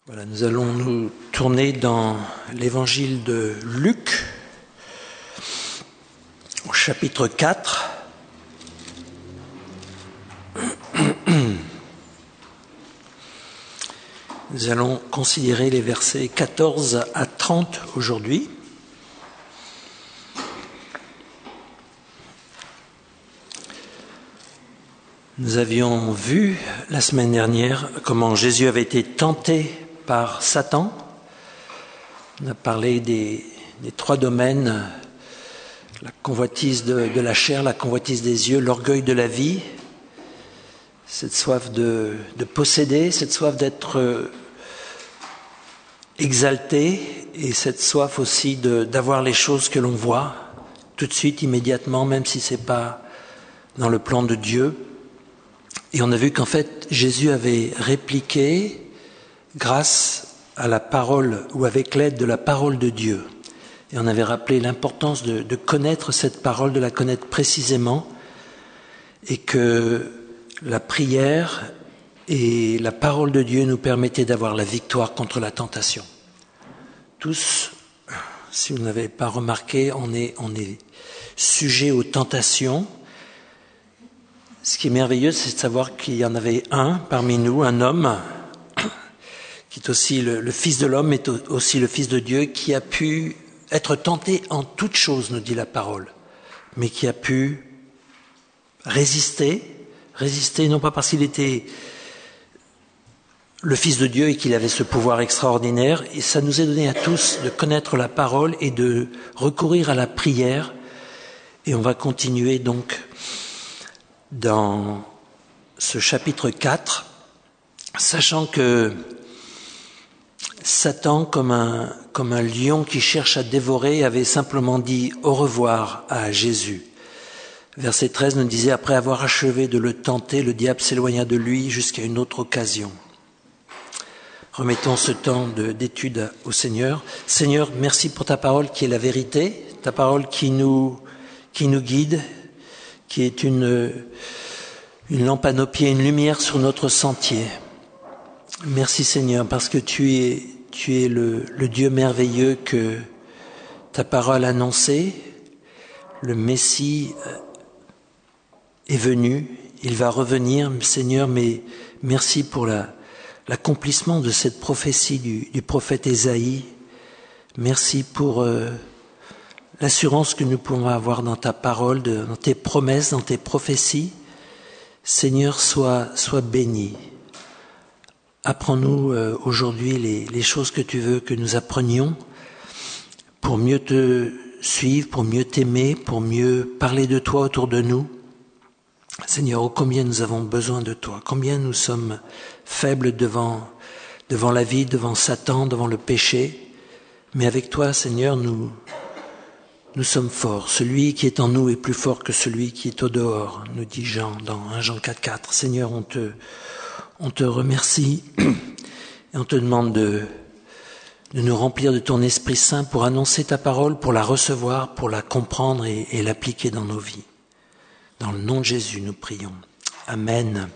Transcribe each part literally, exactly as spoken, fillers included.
Voilà, nous allons nous tourner dans l'évangile de Luc, au chapitre quatre. Nous allons considérer les versets quatorze à trente aujourd'hui. Nous avions vu la semaine dernière comment Jésus avait été tenté par Satan. On a parlé des, des trois domaines, la convoitise de, de la chair, la convoitise des yeux, l'orgueil de la vie, cette soif de, de posséder, cette soif d'être exalté et cette soif aussi de, d'avoir les choses que l'on voit tout de suite, immédiatement, même si ce n'est pas dans le plan de Dieu. Et on a vu qu'en fait, Jésus avait répliqué grâce à la parole ou avec l'aide de la parole de Dieu. Et on avait rappelé l'importance de, de connaître cette parole, de la connaître précisément, et que la prière et la parole de Dieu nous permettaient d'avoir la victoire contre la tentation. Tous, si vous n'avez pas remarqué, on est, on est sujet aux tentations. Ce qui est merveilleux, c'est de savoir qu'il y en avait un parmi nous, un homme, qui est aussi le, le Fils de l'homme, est aussi le Fils de Dieu, qui a pu être tenté en toutes choses, nous dit la parole, mais qui a pu résister, résister non pas parce qu'il était le Fils de Dieu et qu'il avait ce pouvoir extraordinaire, et ça nous est donné à tous de connaître la parole et de recourir à la prière, et on va continuer donc dans ce chapitre quatre, sachant que Satan, comme un, comme un lion qui cherche à dévorer, avait simplement dit au revoir à Jésus. Verset treize nous disait, après avoir achevé de le tenter, le diable s'éloigna de lui jusqu'à une autre occasion. Remettons ce temps de, d'étude au Seigneur. Seigneur, merci pour ta parole qui est la vérité, ta parole qui nous, qui nous guide, qui est une, une lampe à nos pieds, une lumière sur notre sentier. Merci Seigneur, parce que tu es, tu es le, le Dieu merveilleux que ta parole annonçait. Le Messie est venu, il va revenir, Seigneur, mais merci pour la, l'accomplissement de cette prophétie du, du prophète Ésaïe. Merci pour euh, l'assurance que nous pouvons avoir dans ta parole, de, dans tes promesses, dans tes prophéties. Seigneur, sois, sois béni. Apprends-nous euh, aujourd'hui les, les choses que tu veux que nous apprenions pour mieux te suivre, pour mieux t'aimer, pour mieux parler de toi autour de nous. Seigneur, oh combien nous avons besoin de toi, combien nous sommes faibles devant, devant la vie, devant Satan, devant le péché. Mais avec toi, Seigneur, nous, nous sommes forts. Celui qui est en nous est plus fort que celui qui est au dehors, nous dit Jean dans un Jean quatre quatre. Seigneur, on te, on te remercie et on te demande de, de nous remplir de ton Esprit Saint pour annoncer ta parole, pour la recevoir, pour la comprendre et, et l'appliquer dans nos vies. Dans le nom de Jésus, nous prions. Amen.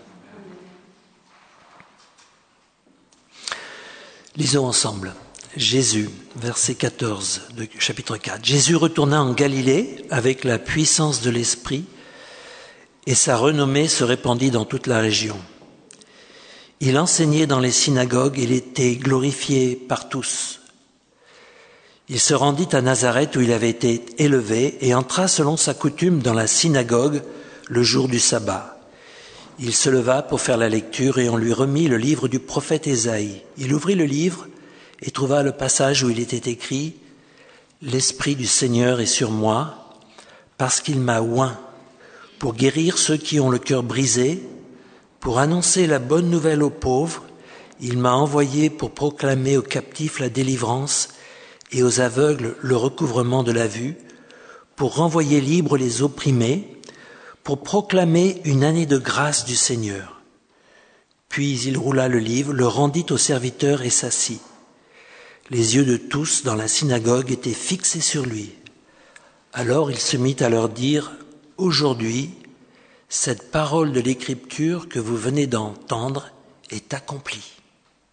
Lisons ensemble. Jésus, verset quatorze de chapitre quatre. Jésus retourna en Galilée avec la puissance de l'Esprit et sa renommée se répandit dans toute la région. Il enseignait dans les synagogues, il était glorifié par tous. Il se rendit à Nazareth où il avait été élevé et entra selon sa coutume dans la synagogue le jour du sabbat. Il se leva pour faire la lecture et on lui remit le livre du prophète Ésaïe. Il ouvrit le livre et trouva le passage où il était écrit « L'Esprit du Seigneur est sur moi, parce qu'il m'a oint pour guérir ceux qui ont le cœur brisé, pour annoncer la bonne nouvelle aux pauvres. Il m'a envoyé pour proclamer aux captifs la délivrance et aux aveugles le recouvrement de la vue, pour renvoyer libres les opprimés, pour proclamer une année de grâce du Seigneur. » Puis il roula le livre, le rendit au serviteur et s'assit. Les yeux de tous dans la synagogue étaient fixés sur lui. Alors il se mit à leur dire, « Aujourd'hui, cette parole de l'Écriture que vous venez d'entendre est accomplie. »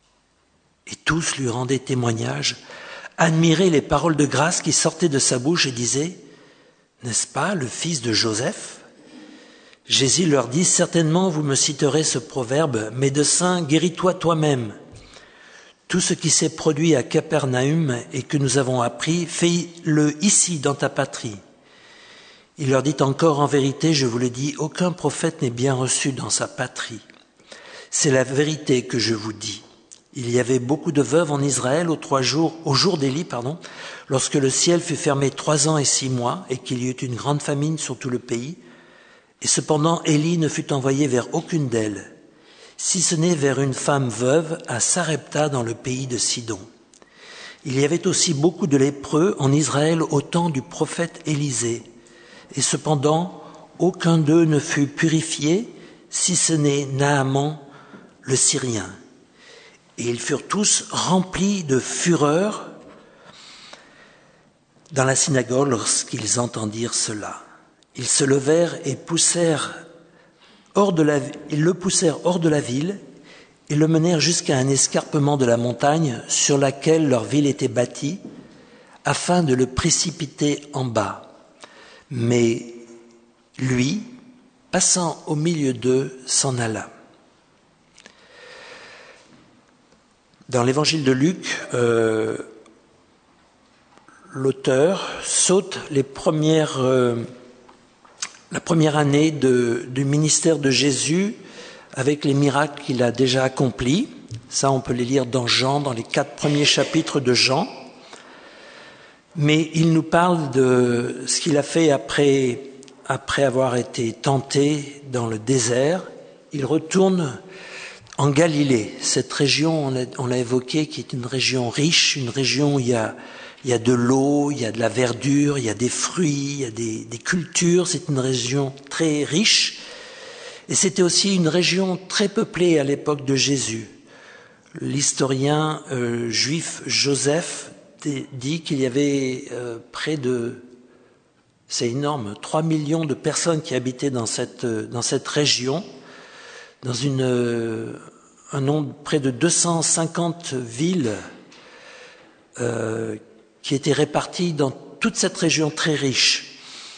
Et tous lui rendaient témoignage, admiraient les paroles de grâce qui sortaient de sa bouche et disaient « N'est-ce pas le fils de Joseph ?» Jésus leur dit « Certainement vous me citerez ce proverbe, médecin, guéris-toi toi-même. Tout ce qui s'est produit à Capernaum et que nous avons appris, fais-le ici dans ta patrie. » Il leur dit encore « En vérité, je vous le dis, aucun prophète n'est bien reçu dans sa patrie. C'est la vérité que je vous dis. » Il y avait beaucoup de veuves en Israël aux trois jours, au jour d'Élie, pardon, lorsque le ciel fut fermé trois ans et six mois et qu'il y eut une grande famine sur tout le pays. Et cependant, Élie ne fut envoyé vers aucune d'elles, si ce n'est vers une femme veuve à Sarepta dans le pays de Sidon. Il y avait aussi beaucoup de lépreux en Israël au temps du prophète Élisée. Et cependant, aucun d'eux ne fut purifié, si ce n'est Naaman le Syrien. Et ils furent tous remplis de fureur dans la synagogue lorsqu'ils entendirent cela. Ils se levèrent et poussèrent hors de la, ils le poussèrent hors de la ville et le menèrent jusqu'à un escarpement de la montagne sur laquelle leur ville était bâtie, afin de le précipiter en bas. Mais lui, passant au milieu d'eux, s'en alla. Dans l'évangile de Luc, euh, l'auteur saute les premières, euh, la première année de, du ministère de Jésus avec les miracles qu'il a déjà accomplis. Ça, on peut les lire dans Jean, dans les quatre premiers chapitres de Jean. Mais il nous parle de ce qu'il a fait après, après avoir été tenté dans le désert. Il retourne en Galilée, cette région, on l'a, on l'a évoqué, qui est une région riche, une région où il y a, il y a de l'eau, il y a de la verdure, il y a des fruits, il y a des, des cultures. C'est une région très riche. Et c'était aussi une région très peuplée à l'époque de Jésus. L'historien euh, juif Joseph dit qu'il y avait euh, près de, c'est énorme, trois millions de personnes qui habitaient dans cette, dans cette région, dans une, euh, un nombre près de deux cent cinquante villes euh, qui étaient réparties dans toute cette région très riche.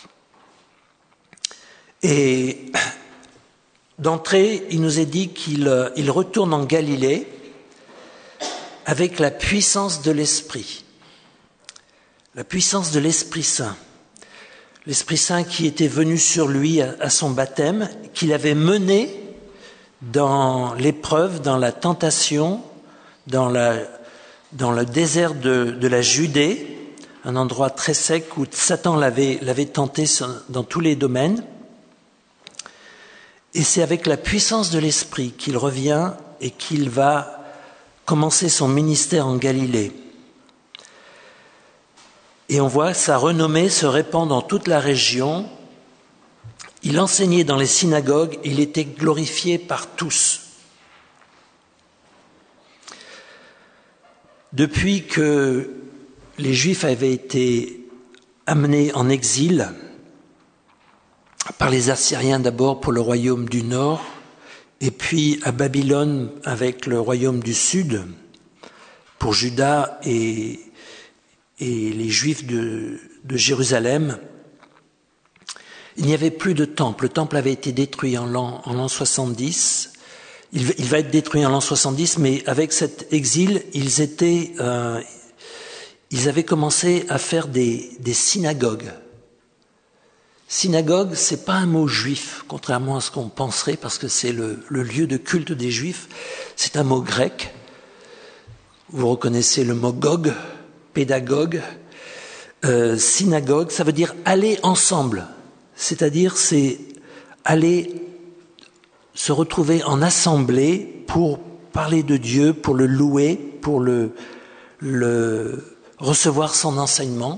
Et d'entrée, il nous est dit qu'il il retourne en Galilée avec la puissance de l'Esprit. La puissance de l'Esprit Saint. L'Esprit Saint qui était venu sur lui à, à son baptême, qu'il avait mené dans l'épreuve, dans la tentation, dans, la, dans le désert de, de la Judée, un endroit très sec où Satan l'avait, l'avait tenté dans tous les domaines. Et c'est avec la puissance de l'Esprit qu'il revient et qu'il va commencer son ministère en Galilée. Et on voit sa renommée se répand dans toute la région. Il enseignait dans les synagogues, il était glorifié par tous. Depuis que les Juifs avaient été amenés en exil, par les Assyriens d'abord pour le royaume du Nord, et puis à Babylone avec le royaume du Sud, pour Juda et, et les Juifs de, de Jérusalem, il n'y avait plus de temple. Le temple avait été détruit en l'an, en l'an soixante-dix. Il, il va être détruit en l'an soixante-dix, mais avec cet exil, ils étaient, euh, ils avaient commencé à faire des, des synagogues. Synagogue, c'est pas un mot juif, contrairement à ce qu'on penserait, parce que c'est le, le lieu de culte des Juifs. C'est un mot grec. Vous reconnaissez le mot gog, pédagogue. Euh, synagogue, ça veut dire aller ensemble. C'est-à-dire, c'est aller se retrouver en assemblée pour parler de Dieu, pour le louer, pour le, le recevoir son enseignement.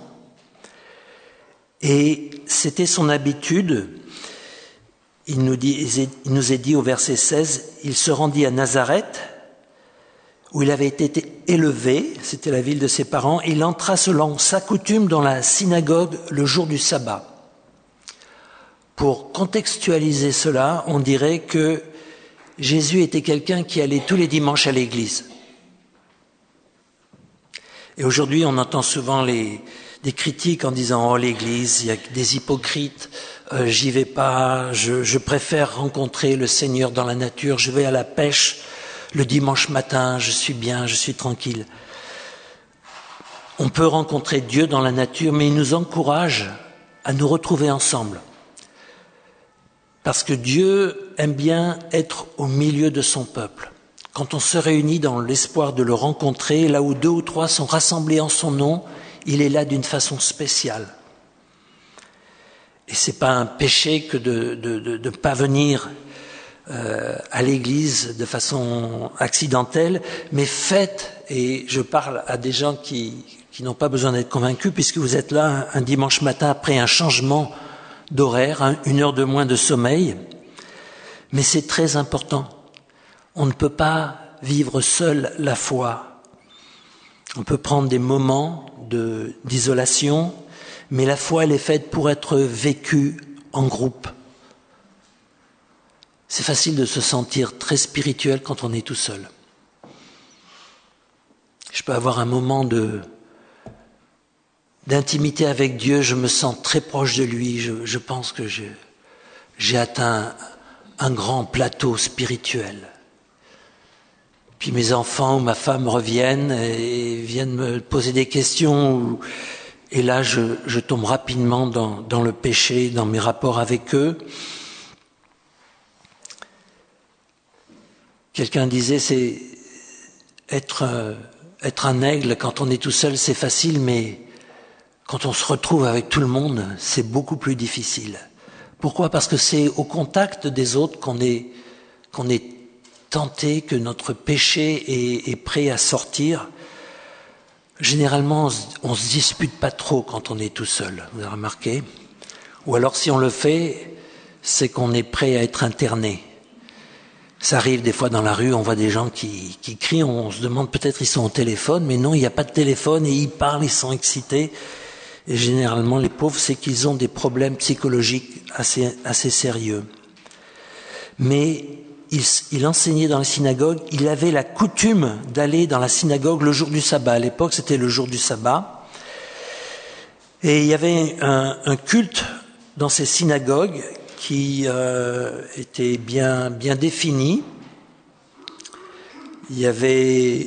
Et c'était son habitude. Il nous, dit, il nous est dit au verset seize, il se rendit à Nazareth, où il avait été élevé, c'était la ville de ses parents, et il entra selon sa coutume dans la synagogue le jour du sabbat. Pour contextualiser cela, on dirait que Jésus était quelqu'un qui allait tous les dimanches à l'église. Et aujourd'hui, on entend souvent les, des critiques en disant « Oh, l'Église, il y a des hypocrites, euh, j'y vais pas, je, je préfère rencontrer le Seigneur dans la nature, je vais à la pêche le dimanche matin, je suis bien, je suis tranquille. » On peut rencontrer Dieu dans la nature, mais il nous encourage à nous retrouver ensemble. Parce que Dieu aime bien être au milieu de son peuple. Quand on se réunit dans l'espoir de le rencontrer, là où deux ou trois sont rassemblés en son nom, il est là d'une façon spéciale. Et c'est pas un péché que de de, de, de pas venir euh, à l'église de façon accidentelle, mais faites, et je parle à des gens qui, qui n'ont pas besoin d'être convaincus, puisque vous êtes là un, un dimanche matin après un changement d'horaire, hein, une heure de moins de sommeil, mais c'est très important. On ne peut pas vivre seul la foi. On peut prendre des moments de, d'isolation, mais la foi, elle est faite pour être vécue en groupe. C'est facile de se sentir très spirituel quand on est tout seul. Je peux avoir un moment de, d'intimité avec Dieu, je me sens très proche de lui, je, je pense que je, j'ai atteint un grand plateau spirituel. Puis mes enfants ou ma femme reviennent et viennent me poser des questions, ou, et là je, je tombe rapidement dans, dans le péché, dans mes rapports avec eux. Quelqu'un disait, c'est être, euh, être un aigle quand on est tout seul, c'est facile, mais quand on se retrouve avec tout le monde, c'est beaucoup plus difficile. Pourquoi ? Parce que c'est au contact des autres qu'on est, qu'on est tenté, que notre péché est, est prêt à sortir. Généralement, on ne se dispute pas trop quand on est tout seul, vous avez remarqué ? Ou alors si on le fait, c'est qu'on est prêt à être interné. Ça arrive des fois dans la rue, on voit des gens qui, qui crient, on se demande peut-être ils sont au téléphone, mais non, il n'y a pas de téléphone et ils parlent, ils sont excités. Et généralement, les pauvres, c'est qu'ils ont des problèmes psychologiques assez, assez sérieux. Mais il, il enseignait dans la synagogue, il avait la coutume d'aller dans la synagogue le jour du sabbat. À l'époque, c'était le jour du sabbat. Et il y avait un, un culte dans ces synagogues qui euh, était bien, bien défini. Il y avait...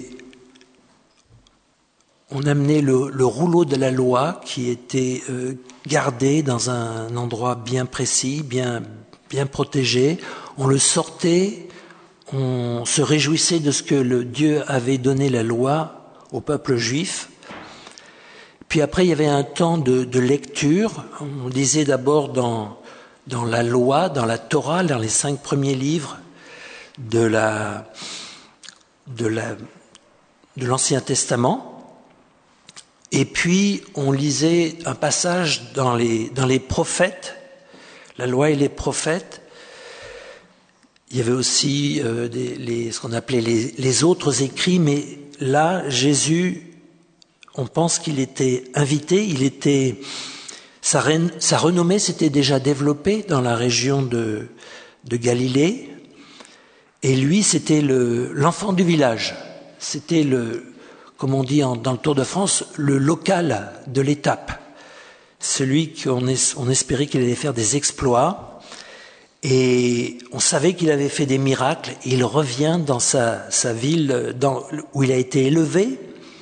On amenait le, le rouleau de la loi qui était euh, gardé dans un endroit bien précis, bien, bien protégé. On le sortait, on se réjouissait de ce que le Dieu avait donné la loi au peuple juif. Puis après, il y avait un temps de, de lecture. On lisait d'abord dans, dans la loi, dans la Torah, dans les cinq premiers livres de, la, de, la, de l'Ancien Testament. Et puis, on lisait un passage dans les, dans les prophètes, la loi et les prophètes. Il y avait aussi euh, des, les, ce qu'on appelait les, les autres écrits, mais là, Jésus, on pense qu'il était invité, il était, sa, sa renommée s'était déjà développée dans la région de, de Galilée, et lui, c'était le, l'enfant du village, c'était le... comme on dit en, dans le Tour de France, le local de l'étape. Celui qu'on es, on espérait qu'il allait faire des exploits. Et on savait qu'il avait fait des miracles. Et il revient dans sa, sa ville dans, où il a été élevé.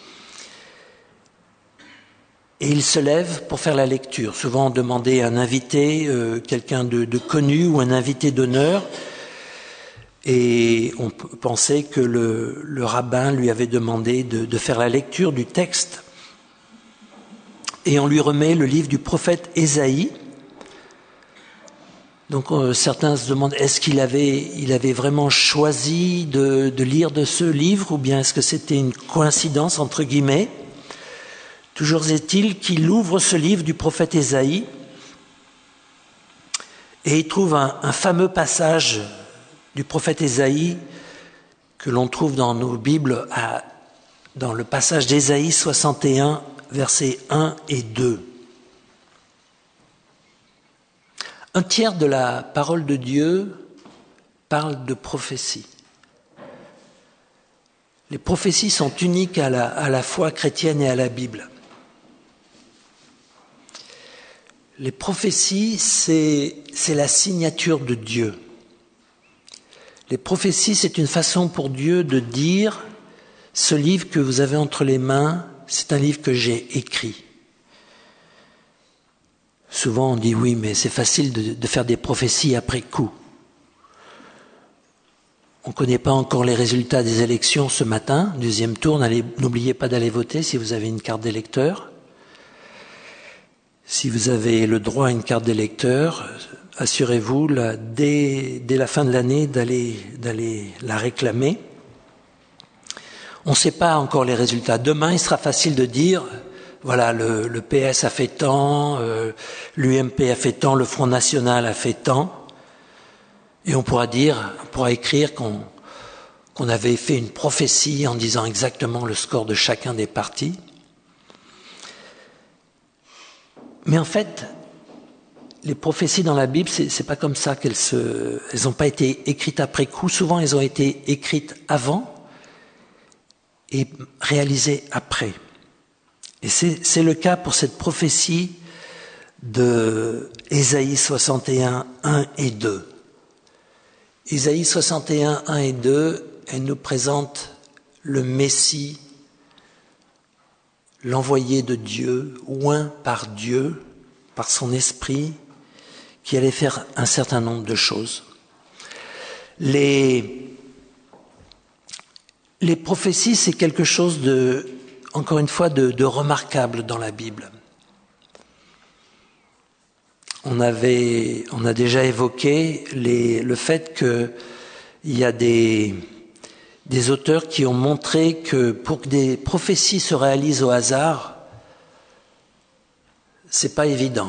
Et il se lève pour faire la lecture. Souvent on demandait un invité, euh, quelqu'un de, de connu ou un invité d'honneur. Et on pensait que le, le rabbin lui avait demandé de, de faire la lecture du texte. Et on lui remet le livre du prophète Ésaïe. Donc euh, certains se demandent, est-ce qu'il avait, il avait vraiment choisi de, de lire de ce livre, ou bien est-ce que c'était une coïncidence, entre guillemets ? Toujours est-il qu'il ouvre ce livre du prophète Ésaïe, et il trouve un, un fameux passage du prophète Ésaïe que l'on trouve dans nos Bibles à, dans le passage d'Ésaïe soixante et un, versets un et deux. Un tiers de la parole de Dieu parle de prophétie. Les prophéties sont uniques à la, à la foi chrétienne et à la Bible. Les prophéties, c'est, c'est la signature de Dieu. Les prophéties, c'est une façon pour Dieu de dire « ce livre que vous avez entre les mains, c'est un livre que j'ai écrit ». Souvent on dit « oui, mais c'est facile de, de faire des prophéties après coup ». On ne connaît pas encore les résultats des élections ce matin, deuxième tour, n'oubliez pas d'aller voter si vous avez une carte d'électeur. Si vous avez le droit à une carte d'électeur, assurez-vous là, dès, dès la fin de l'année d'aller, d'aller la réclamer. On ne sait pas encore les résultats. Demain, il sera facile de dire, voilà, le, le P S a fait tant, euh, l'U M P a fait tant, le Front National a fait tant. Et on pourra dire, on pourra écrire qu'on, qu'on avait fait une prophétie en disant exactement le score de chacun des partis. Mais en fait, les prophéties dans la Bible, c'est, c'est pas comme ça qu'elles se, elles n'ont pas été écrites après coup. Souvent, elles ont été écrites avant et réalisées après. Et c'est, c'est le cas pour cette prophétie de Ésaïe soixante et un, un et deux. Ésaïe soixante et un, un et deux, elle nous présente le Messie, l'envoyé de Dieu, oint par Dieu, par son esprit, qui allait faire un certain nombre de choses. Les, les prophéties, c'est quelque chose de, encore une fois, de, de remarquable dans la Bible. On avait, on a déjà évoqué les, le fait qu'il y a des, des auteurs qui ont montré que pour que des prophéties se réalisent au hasard, c'est pas évident.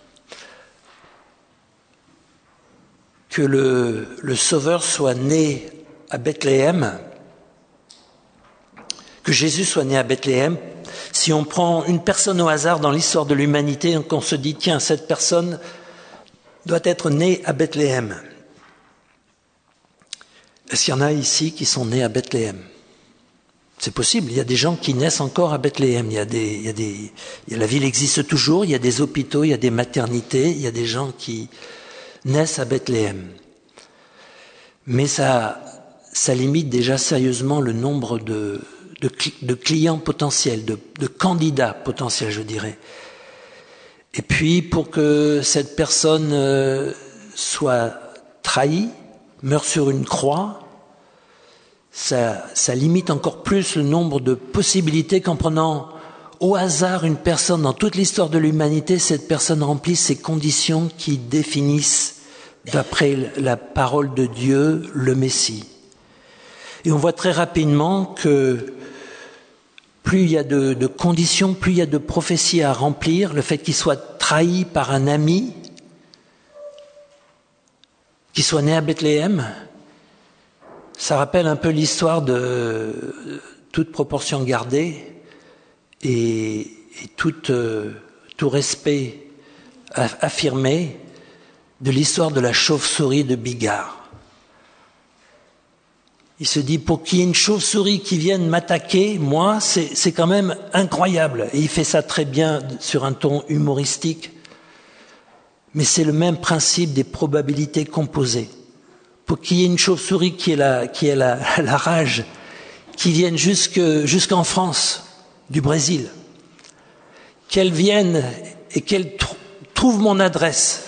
Que le, le Sauveur soit né à Bethléem, que Jésus soit né à Bethléem, si on prend une personne au hasard dans l'histoire de l'humanité, donc on se dit, tiens, cette personne doit être née à Bethléem. Est-ce qu'il y en a ici qui sont nés à Bethléem? C'est possible, il y a des gens qui naissent encore à Bethléem. Il y a des, il y a des, il y a, la ville existe toujours, il y a des hôpitaux, il y a des maternités, il y a des gens qui naissent à Bethléem. Mais ça, ça limite déjà sérieusement le nombre de, de, de clients potentiels, de, de candidats potentiels, je dirais. Et puis, pour que cette personne euh, soit trahie, meure sur une croix, ça, ça limite encore plus le nombre de possibilités qu'en prenant au hasard une personne dans toute l'histoire de l'humanité, cette personne remplit ces conditions qui définissent, d'après la parole de Dieu, le Messie. Et on voit très rapidement que plus il y a de, de conditions, plus il y a de prophéties à remplir, le fait qu'il soit trahi par un ami, qu'il soit né à Bethléem, ça rappelle un peu l'histoire de toute proportion gardée et, et tout, euh, tout respect affirmé de l'histoire de la chauve-souris de Bigard. Il se dit, pour qu'il y ait une chauve-souris qui vienne m'attaquer, moi, c'est, c'est quand même incroyable. Et il fait ça très bien sur un ton humoristique. Mais c'est le même principe des probabilités composées. Pour qu'il y ait une chauve-souris qui ait la, qui ait la, la rage, qui vienne jusque, jusqu'en France, du Brésil, qu'elle vienne et qu'elle tr- trouve mon adresse,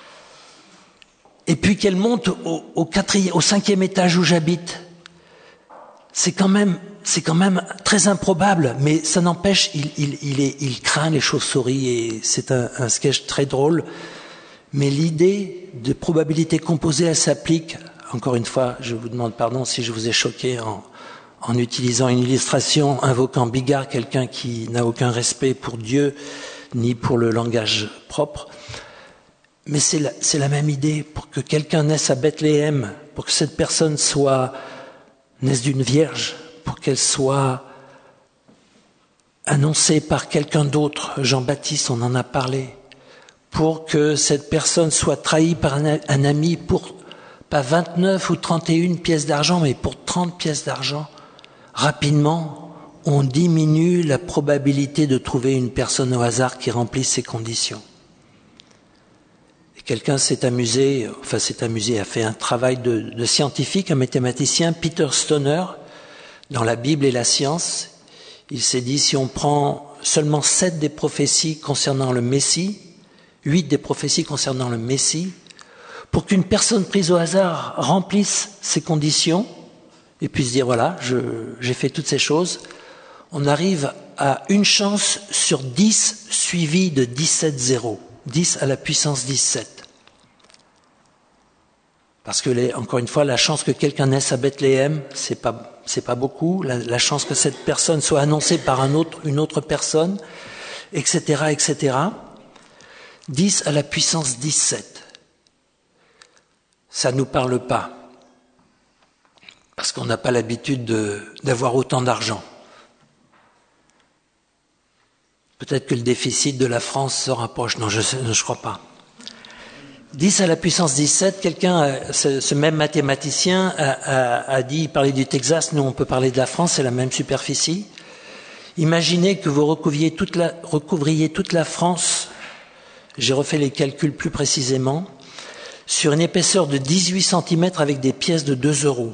et puis qu'elle monte au, au, quatrième, au cinquième étage où j'habite, c'est quand même, c'est quand même très improbable, mais ça n'empêche, il, il, il, est, il craint les chauves-souris et c'est un, un sketch très drôle. Mais l'idée de probabilité composée, elle s'applique, encore une fois, je vous demande pardon si je vous ai choqué en, en utilisant une illustration invoquant Bigard, quelqu'un qui n'a aucun respect pour Dieu ni pour le langage propre. Mais c'est la, c'est la même idée. Pour que quelqu'un naisse à Bethléem, pour que cette personne soit naisse d'une vierge, pour qu'elle soit annoncée par quelqu'un d'autre, Jean-Baptiste, on en a parlé, pour que cette personne soit trahie par un, un ami pour pas vingt-neuf ou trente et une pièces d'argent, mais pour trente pièces d'argent, rapidement, on diminue la probabilité de trouver une personne au hasard qui remplisse ces conditions. Et quelqu'un s'est amusé, enfin s'est amusé, a fait un travail de, de scientifique, un mathématicien, Peter Stoner, dans la Bible et la science. Il s'est dit, si on prend seulement sept des prophéties concernant le Messie, huit des prophéties concernant le Messie, pour qu'une personne prise au hasard remplisse ces conditions et puisse dire, voilà, je, j'ai fait toutes ces choses, on arrive à une chance sur dix suivie de dix-sept zéros, dix à la puissance dix-sept. Parce que, les, encore une fois, la chance que quelqu'un naisse à Bethléem, c'est pas, c'est pas beaucoup. La, la chance que cette personne soit annoncée par un autre, une autre personne, et cetera, et cetera. dix à la puissance dix-sept. Ça ne nous parle pas. Parce qu'on n'a pas l'habitude de, d'avoir autant d'argent. Peut-être que le déficit de la France se rapproche. Non, je ne crois pas. dix à la puissance dix-sept, quelqu'un, ce, ce même mathématicien a, a, a dit, il parlait du Texas, nous on peut parler de la France, c'est la même superficie. Imaginez que vous recouvriez toute la, recouvriez toute la France, j'ai refait les calculs plus précisément, sur une épaisseur de dix-huit centimètres avec des pièces de deux euros.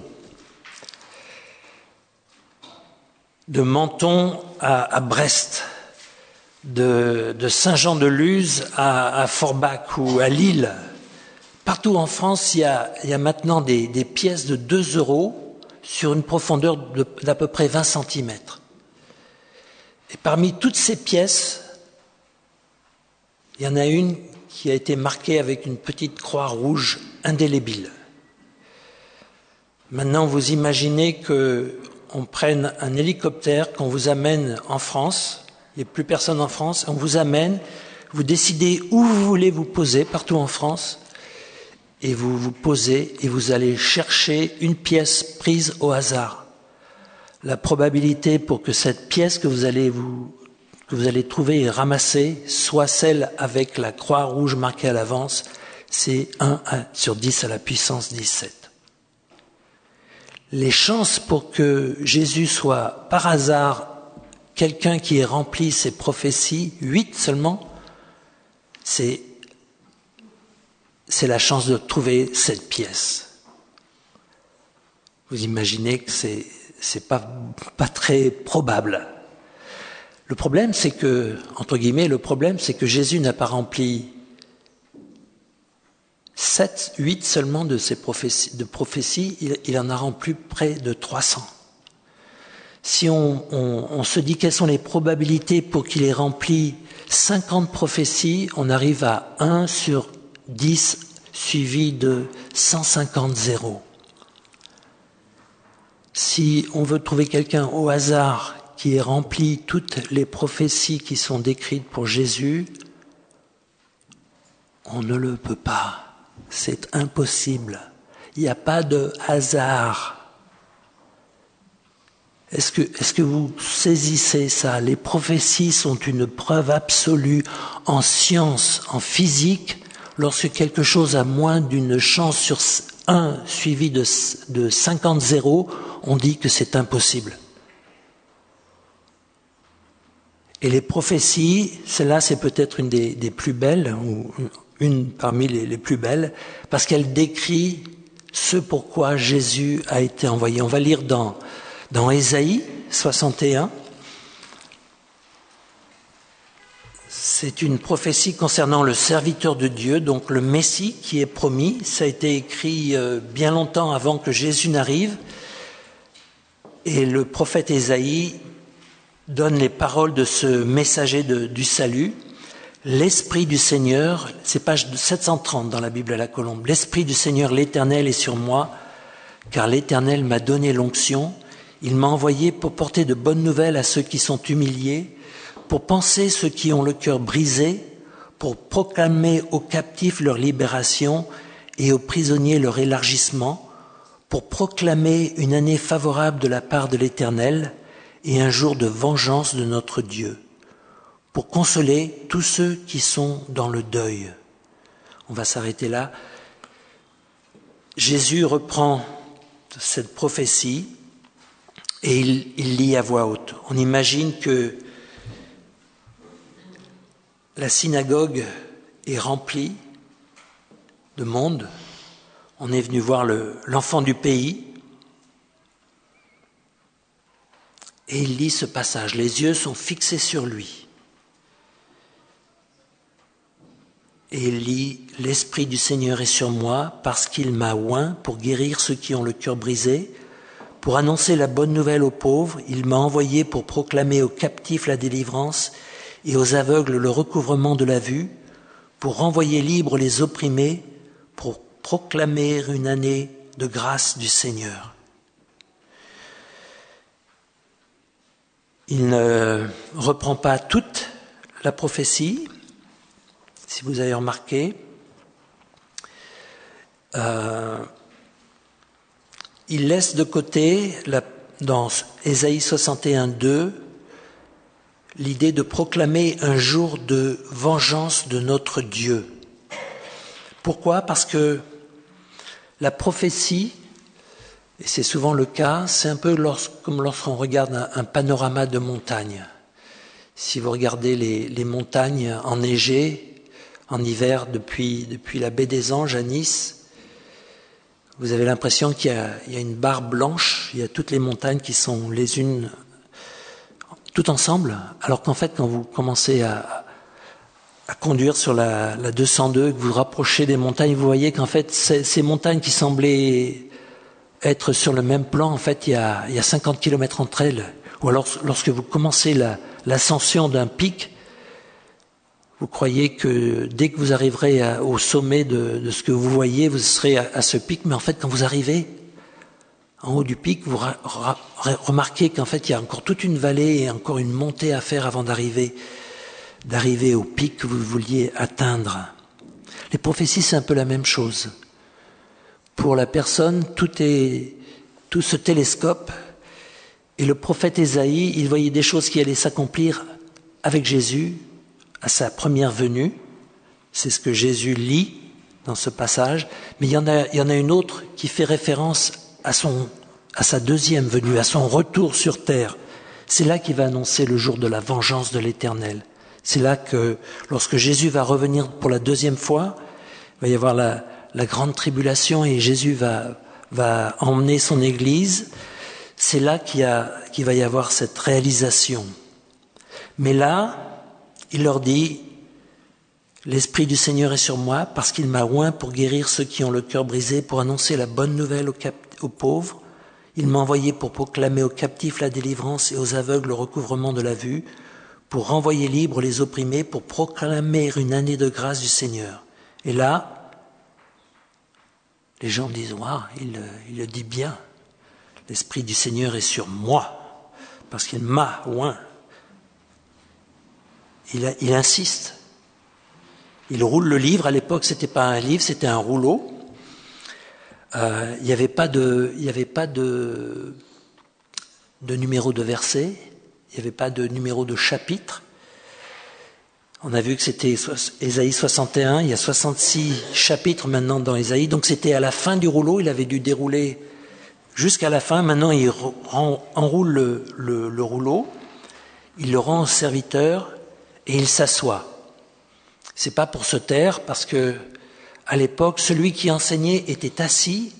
De Menton à, à Brest, de, de Saint-Jean-de-Luz à, à Forbach ou à Lille. Partout en France, il y a, il y a maintenant des, des pièces de deux euros sur une profondeur de, d'à peu près vingt centimètres. Et parmi toutes ces pièces, il y en a une qui a été marquée avec une petite croix rouge indélébile. Maintenant, vous imaginez qu'on prenne un hélicoptère, qu'on vous amène en France, il n'y a plus personne en France, on vous amène, vous décidez où vous voulez vous poser, partout en France, et vous vous posez et vous allez chercher une pièce prise au hasard. La probabilité pour que cette pièce que vous allez, vous, que vous allez trouver et ramasser soit celle avec la croix rouge marquée à l'avance, c'est un sur dix à la puissance dix-sept. Les chances pour que Jésus soit par hasard quelqu'un qui ait rempli ses prophéties, huit seulement, c'est, c'est la chance de trouver cette pièce. Vous imaginez que c'est, c'est pas, pas très probable. Le problème, c'est que, entre guillemets, le problème, c'est que Jésus n'a pas rempli sept, huit seulement de ses prophéties, de prophéties, il, il en a rempli près de trois cents. Si on, on, on se dit quelles sont les probabilités pour qu'il ait rempli cinquante prophéties, on arrive à un sur dix suivi de cent cinquante zéros. Si on veut trouver quelqu'un au hasard qui ait rempli toutes les prophéties qui sont décrites pour Jésus, on ne le peut pas. C'est impossible. Il n'y a pas de hasard. Est-ce que, est-ce que vous saisissez ça? Les prophéties sont une preuve absolue en science, en physique. Lorsque quelque chose a moins d'une chance sur un suivi de, de cinquante zéros, on dit que c'est impossible. Et les prophéties, celle-là c'est peut-être une des, des plus belles, ou une parmi les, les plus belles, parce qu'elle décrit ce pourquoi Jésus a été envoyé. On va lire dans Dans Ésaïe soixante et un, c'est une prophétie concernant le serviteur de Dieu, donc le Messie qui est promis. Ça a été écrit bien longtemps avant que Jésus n'arrive. Et le prophète Ésaïe donne les paroles de ce messager de, du salut. L'Esprit du Seigneur, c'est page sept cent trente dans la Bible à la Colombe. L'Esprit du Seigneur, l'Éternel, est sur moi, car l'Éternel m'a donné l'onction. Il m'a envoyé pour porter de bonnes nouvelles à ceux qui sont humiliés, pour panser ceux qui ont le cœur brisé, pour proclamer aux captifs leur libération et aux prisonniers leur élargissement, pour proclamer une année favorable de la part de l'Éternel et un jour de vengeance de notre Dieu, pour consoler tous ceux qui sont dans le deuil. On va s'arrêter là. Jésus reprend cette prophétie et il, il lit à voix haute. On imagine que la synagogue est remplie de monde. On est venu voir le, l'enfant du pays. Et il lit ce passage. Les yeux sont fixés sur lui. Et il lit « L'Esprit du Seigneur est sur moi parce qu'il m'a oint pour guérir ceux qui ont le cœur brisé, pour annoncer la bonne nouvelle aux pauvres. Il m'a envoyé pour proclamer aux captifs la délivrance et aux aveugles le recouvrement de la vue, pour renvoyer libres les opprimés, pour proclamer une année de grâce du Seigneur. » Il ne reprend pas toute la prophétie, si vous avez remarqué. Euh, il laisse de côté, la, dans Ésaïe soixante et un, deux, l'idée de proclamer un jour de vengeance de notre Dieu. Pourquoi ? Parce que la prophétie, et c'est souvent le cas, c'est un peu lorsque, comme lorsqu'on regarde un, un panorama de montagne. Si vous regardez les, les montagnes enneigées en hiver depuis, depuis la baie des Anges à Nice, vous avez l'impression qu'il y a, il y a une barre blanche, il y a toutes les montagnes qui sont les unes tout ensemble, alors qu'en fait quand vous commencez à, à conduire sur la, la deux cent deux, que vous vous rapprochez des montagnes, vous voyez qu'en fait ces, ces montagnes qui semblaient être sur le même plan, en fait il y a, il y a cinquante kilomètres entre elles. Ou alors lorsque vous commencez la, l'ascension d'un pic, vous croyez que dès que vous arriverez à, au sommet de, de ce que vous voyez, vous serez à, à ce pic, mais en fait quand vous arrivez en haut du pic, vous ra, ra, remarquez qu'en fait il y a encore toute une vallée et encore une montée à faire avant d'arriver, d'arriver au pic que vous vouliez atteindre. Les prophéties, c'est un peu la même chose. Pour la personne, tout est, tout se télescope. Et le prophète Ésaïe, il voyait des choses qui allaient s'accomplir avec Jésus à sa première venue. C'est ce que Jésus lit dans ce passage. Mais il y en a, il y en a une autre qui fait référence à son, à sa deuxième venue, à son retour sur terre. C'est là qu'il va annoncer le jour de la vengeance de l'Éternel. C'est là que, lorsque Jésus va revenir pour la deuxième fois, il va y avoir la, la grande tribulation et Jésus va, va emmener son Église. C'est là qu'il, y a, qu'il va y avoir cette réalisation. Mais là, il leur dit, « L'Esprit du Seigneur est sur moi parce qu'il m'a oint pour guérir ceux qui ont le cœur brisé, pour annoncer la bonne nouvelle aux, cap- aux pauvres. Il m'a envoyé pour proclamer aux captifs la délivrance et aux aveugles le recouvrement de la vue, pour renvoyer libres les opprimés, pour proclamer une année de grâce du Seigneur. » Et là, les gens disent, « Waouh, il, il le dit bien. L'Esprit du Seigneur est sur moi, parce qu'il m'a oint. » Il, il insiste. Il roule le livre. À l'époque, c'était pas un livre, c'était un rouleau. Euh, il n'y avait pas de, il n'y avait pas de, de numéro de verset. Il n'y avait pas de numéro de chapitre. On a vu que c'était Ésaïe soixante et un. Il y a soixante-six chapitres maintenant dans Ésaïe. Donc c'était à la fin du rouleau. Il avait dû dérouler jusqu'à la fin. Maintenant, il rend, enroule le, le, le rouleau. Il le rend au serviteur et il s'assoit. C'est pas pour se taire, parce que à l'époque, celui qui enseignait était assis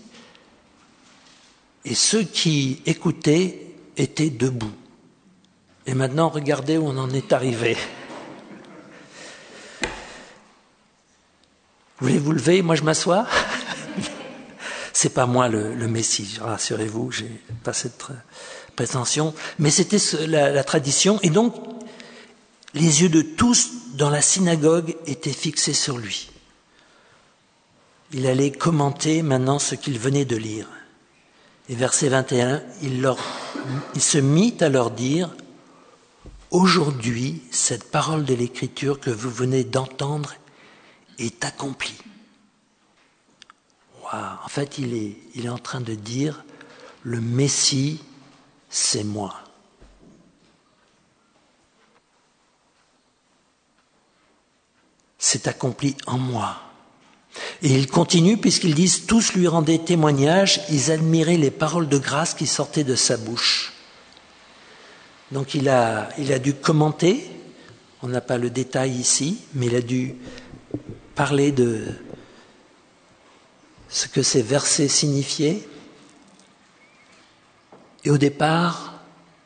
et ceux qui écoutaient étaient debout. Et maintenant, regardez où on en est arrivé. Vous voulez vous lever, moi je m'assois? C'est pas moi le, le Messie, rassurez-vous, j'ai pas cette prétention. Mais c'était la, la tradition, et donc les yeux de tous dans la synagogue étaient fixés sur lui. Il allait commenter maintenant ce qu'il venait de lire. Et verset vingt et un, il, leur, il se mit à leur dire, « Aujourd'hui, cette parole de l'Écriture que vous venez d'entendre est accomplie. » Wow. En fait, il est, il est en train de dire, « Le Messie, c'est moi. » C'est accompli en moi. Et il continue puisqu'ils disent, tous lui rendaient témoignage, ils admiraient les paroles de grâce qui sortaient de sa bouche. Donc il a, il a dû commenter, on n'a pas le détail ici, mais il a dû parler de ce que ces versets signifiaient. Et au départ,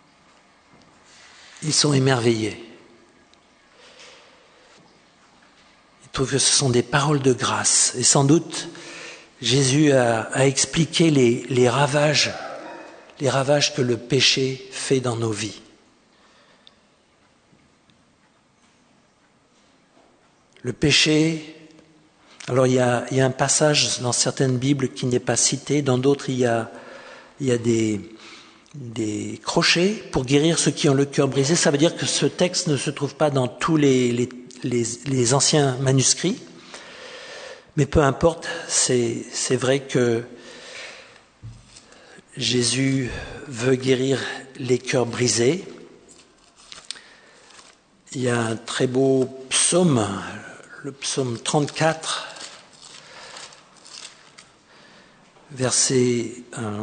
ils sont émerveillés. Ils trouvent que ce sont des paroles de grâce. Et sans doute, Jésus a, a expliqué les, les ravages, les ravages que le péché fait dans nos vies. Le péché, alors il y a, il y a un passage dans certaines Bibles qui n'est pas cité, dans d'autres il y a, il y a des, des crochets pour guérir ceux qui ont le cœur brisé. Ça veut dire que ce texte ne se trouve pas dans tous les, les, les, les anciens manuscrits, mais peu importe, c'est, c'est vrai que Jésus veut guérir les cœurs brisés. Il y a un très beau psaume, le psaume trente-quatre, verset euh,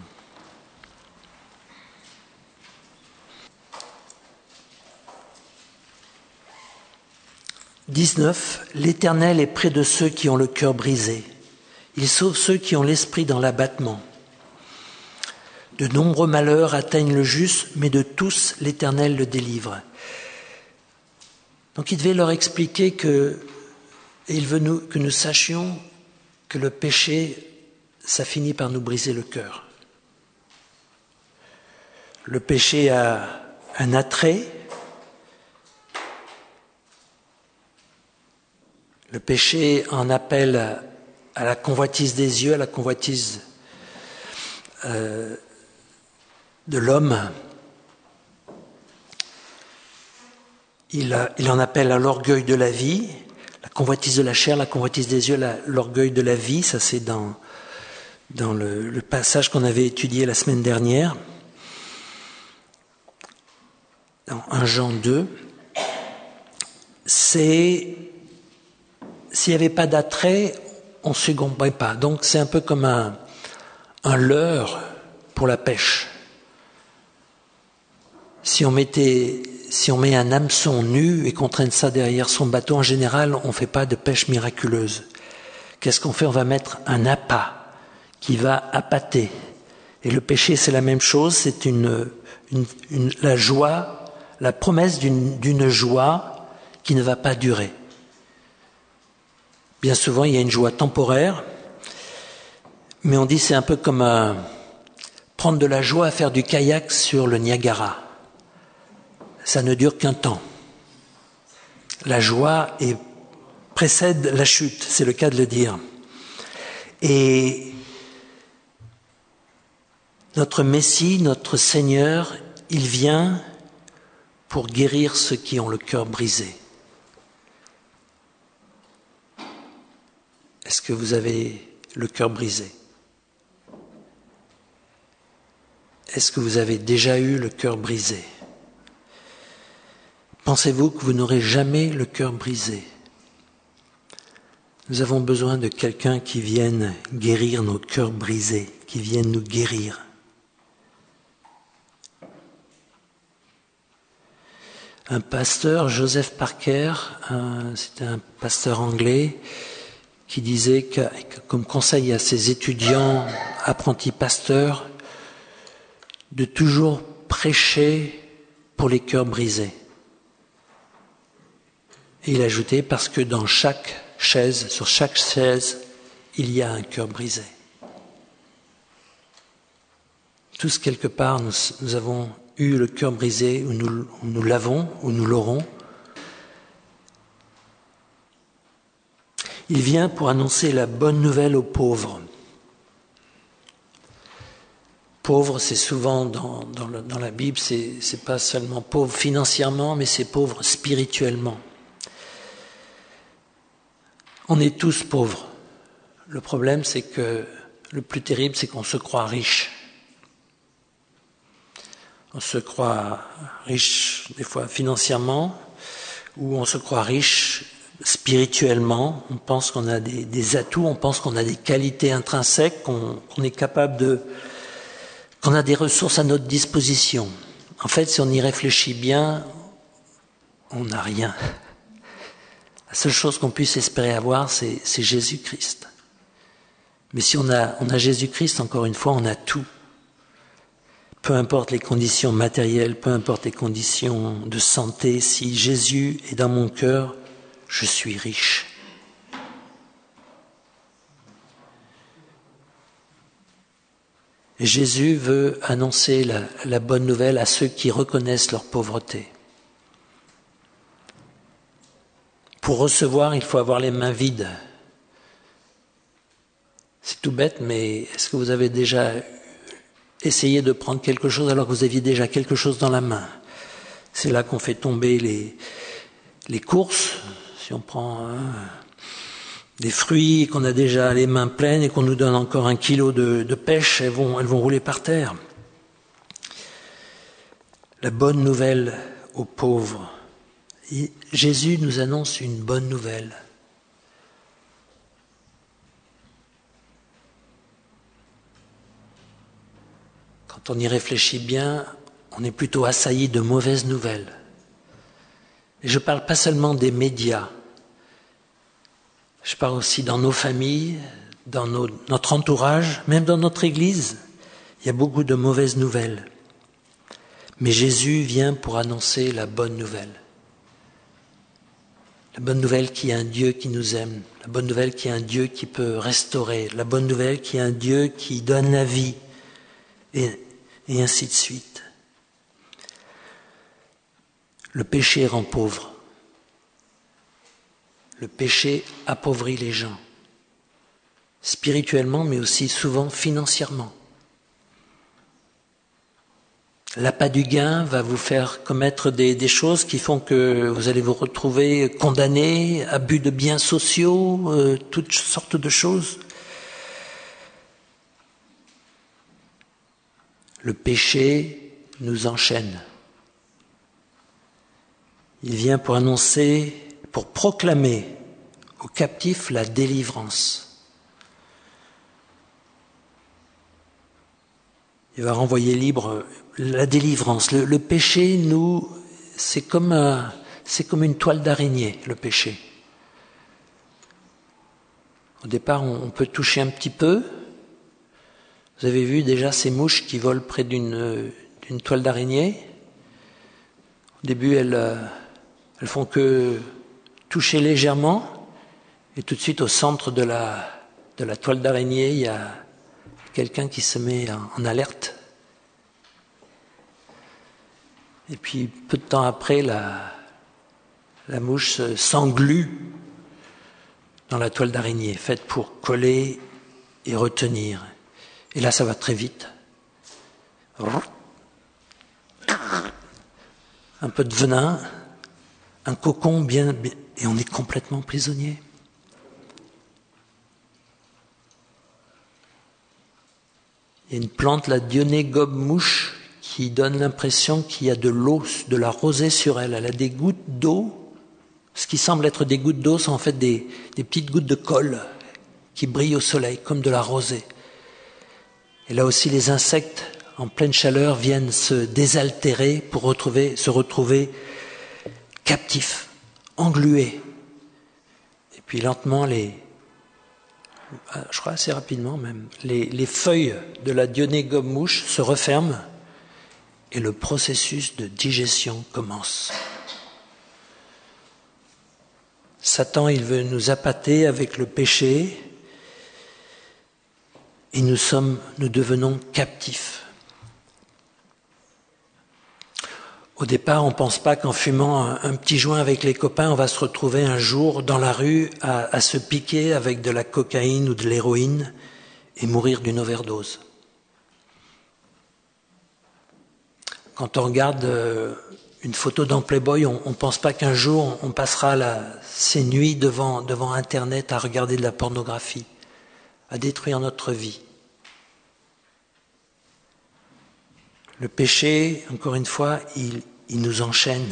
dix-neuf. L'Éternel est près de ceux qui ont le cœur brisé. Il sauve ceux qui ont l'esprit dans l'abattement. De nombreux malheurs atteignent le juste, mais de tous l'Éternel le délivre. Donc il devait leur expliquer que, et il veut nous, que nous sachions que le péché, ça finit par nous briser le cœur. Le péché a un attrait. Le péché en appelle à la convoitise des yeux, à la convoitise euh, de l'homme. Il, a, il en appelle à l'orgueil de la vie, la convoitise de la chair, la convoitise des yeux, la, l'orgueil de la vie. Ça, c'est dans, dans le, le passage qu'on avait étudié la semaine dernière, dans un Jean deux. C'est, s'il n'y avait pas d'attrait, on ne se gommerait pas. Donc, c'est un peu comme un, un leurre pour la pêche. Si on mettait... Si on met un hameçon nu et qu'on traîne ça derrière son bateau, en général, on ne fait pas de pêche miraculeuse. Qu'est-ce qu'on fait? On va mettre un appât qui va appâter. Et le péché, c'est la même chose. C'est une, une, une, la joie, la promesse d'une, d'une joie qui ne va pas durer. Bien souvent, il y a une joie temporaire, mais on dit c'est un peu comme un, prendre de la joie à faire du kayak sur le Niagara. Ça ne dure qu'un temps. La joie est, précède la chute, c'est le cas de le dire. Et notre Messie, notre Seigneur, il vient pour guérir ceux qui ont le cœur brisé. Est-ce que vous avez le cœur brisé? Est-ce que vous avez déjà eu le cœur brisé? Pensez-vous que vous n'aurez jamais le cœur brisé? Nous avons besoin de quelqu'un qui vienne guérir nos cœurs brisés, qui vienne nous guérir. Un pasteur, Joseph Parker, un, c'était un pasteur anglais, qui disait que, comme conseil à ses étudiants apprentis pasteurs, de toujours prêcher pour les cœurs brisés. Et il ajoutait, parce que dans chaque chaise, sur chaque chaise, il y a un cœur brisé. Tous, quelque part, nous, nous avons eu le cœur brisé, ou nous, ou nous l'avons, ou nous l'aurons. Il vient pour annoncer la bonne nouvelle aux pauvres. Pauvre, c'est souvent dans, dans, le, dans la Bible, c'est, c'est pas seulement pauvre financièrement, mais c'est pauvre spirituellement. On est tous pauvres. Le problème, c'est que le plus terrible, c'est qu'on se croit riche. On se croit riche, des fois financièrement, ou on se croit riche spirituellement. On pense qu'on a des, des atouts, on pense qu'on a des qualités intrinsèques, qu'on, qu'on est capable de, qu'on a des ressources à notre disposition. En fait, si on y réfléchit bien, on n'a rien. La seule chose qu'on puisse espérer avoir, c'est, c'est Jésus-Christ. Mais si on a, on a Jésus-Christ, encore une fois, on a tout. Peu importe les conditions matérielles, peu importe les conditions de santé, si Jésus est dans mon cœur, je suis riche. Et Jésus veut annoncer la, la bonne nouvelle à ceux qui reconnaissent leur pauvreté. Pour recevoir, il faut avoir les mains vides. C'est tout bête, mais est-ce que vous avez déjà essayé de prendre quelque chose alors que vous aviez déjà quelque chose dans la main? C'est là qu'on fait tomber les, les courses. Si on prend hein, des fruits et qu'on a déjà les mains pleines et qu'on nous donne encore un kilo de, de pêche, elles vont, elles vont rouler par terre. La bonne nouvelle aux pauvres. Et Jésus nous annonce une bonne nouvelle. Quand on y réfléchit bien, on est plutôt assailli de mauvaises nouvelles. Et je ne parle pas seulement des médias. Je parle aussi dans nos familles, dans nos, notre entourage, même dans notre Église. Il y a beaucoup de mauvaises nouvelles. Mais Jésus vient pour annoncer la bonne nouvelle. La bonne nouvelle qu'il y a un Dieu qui nous aime. La bonne nouvelle qu'il y a un Dieu qui peut restaurer. La bonne nouvelle qu'il y a un Dieu qui donne la vie. Et, et ainsi de suite. Le péché rend pauvre. Le péché appauvrit les gens, spirituellement, mais aussi souvent financièrement. L'appât du gain va vous faire commettre des, des choses qui font que vous allez vous retrouver condamné, abus de biens sociaux, euh, toutes sortes de choses. Le péché nous enchaîne. Il vient pour annoncer, pour proclamer aux captifs la délivrance. Il va renvoyer libre la délivrance. Le, le péché, nous, c'est comme, un, c'est comme une toile d'araignée, le péché. Au départ, on, on peut toucher un petit peu. Vous avez vu déjà ces mouches qui volent près d'une, d'une toile d'araignée. Au début, elles, elles font que toucher légèrement, et tout de suite au centre de la, de la toile d'araignée, il y a quelqu'un qui se met en, en alerte. Et puis peu de temps après, la, la mouche s'englue dans la toile d'araignée, faite pour coller et retenir. Et là, ça va très vite. Un peu de venin, un cocon bien, bien et on est complètement prisonnier. Il y a une plante, la dionée-gobe-mouche, qui donne l'impression qu'il y a de l'eau, de la rosée sur elle. Elle a des gouttes d'eau. Ce qui semble être des gouttes d'eau sont en fait des, des petites gouttes de colle qui brillent au soleil, comme de la rosée. Et là aussi, les insectes, en pleine chaleur, viennent se désaltérer pour retrouver, se retrouver captifs, englués. Et puis lentement, les, je crois assez rapidement même, les, les feuilles de la dionée-gobe-mouche se referment et le processus de digestion commence. Satan, il veut nous appâter avec le péché et nous sommes, nous devenons captifs. Au départ, on ne pense pas qu'en fumant un, un petit joint avec les copains, on va se retrouver un jour dans la rue à, à se piquer avec de la cocaïne ou de l'héroïne et mourir d'une overdose. Quand on regarde euh, une photo dans Playboy, on ne pense pas qu'un jour on passera la, ces nuits devant, devant Internet à regarder de la pornographie, à détruire notre vie. Le péché, encore une fois, il, il nous enchaîne.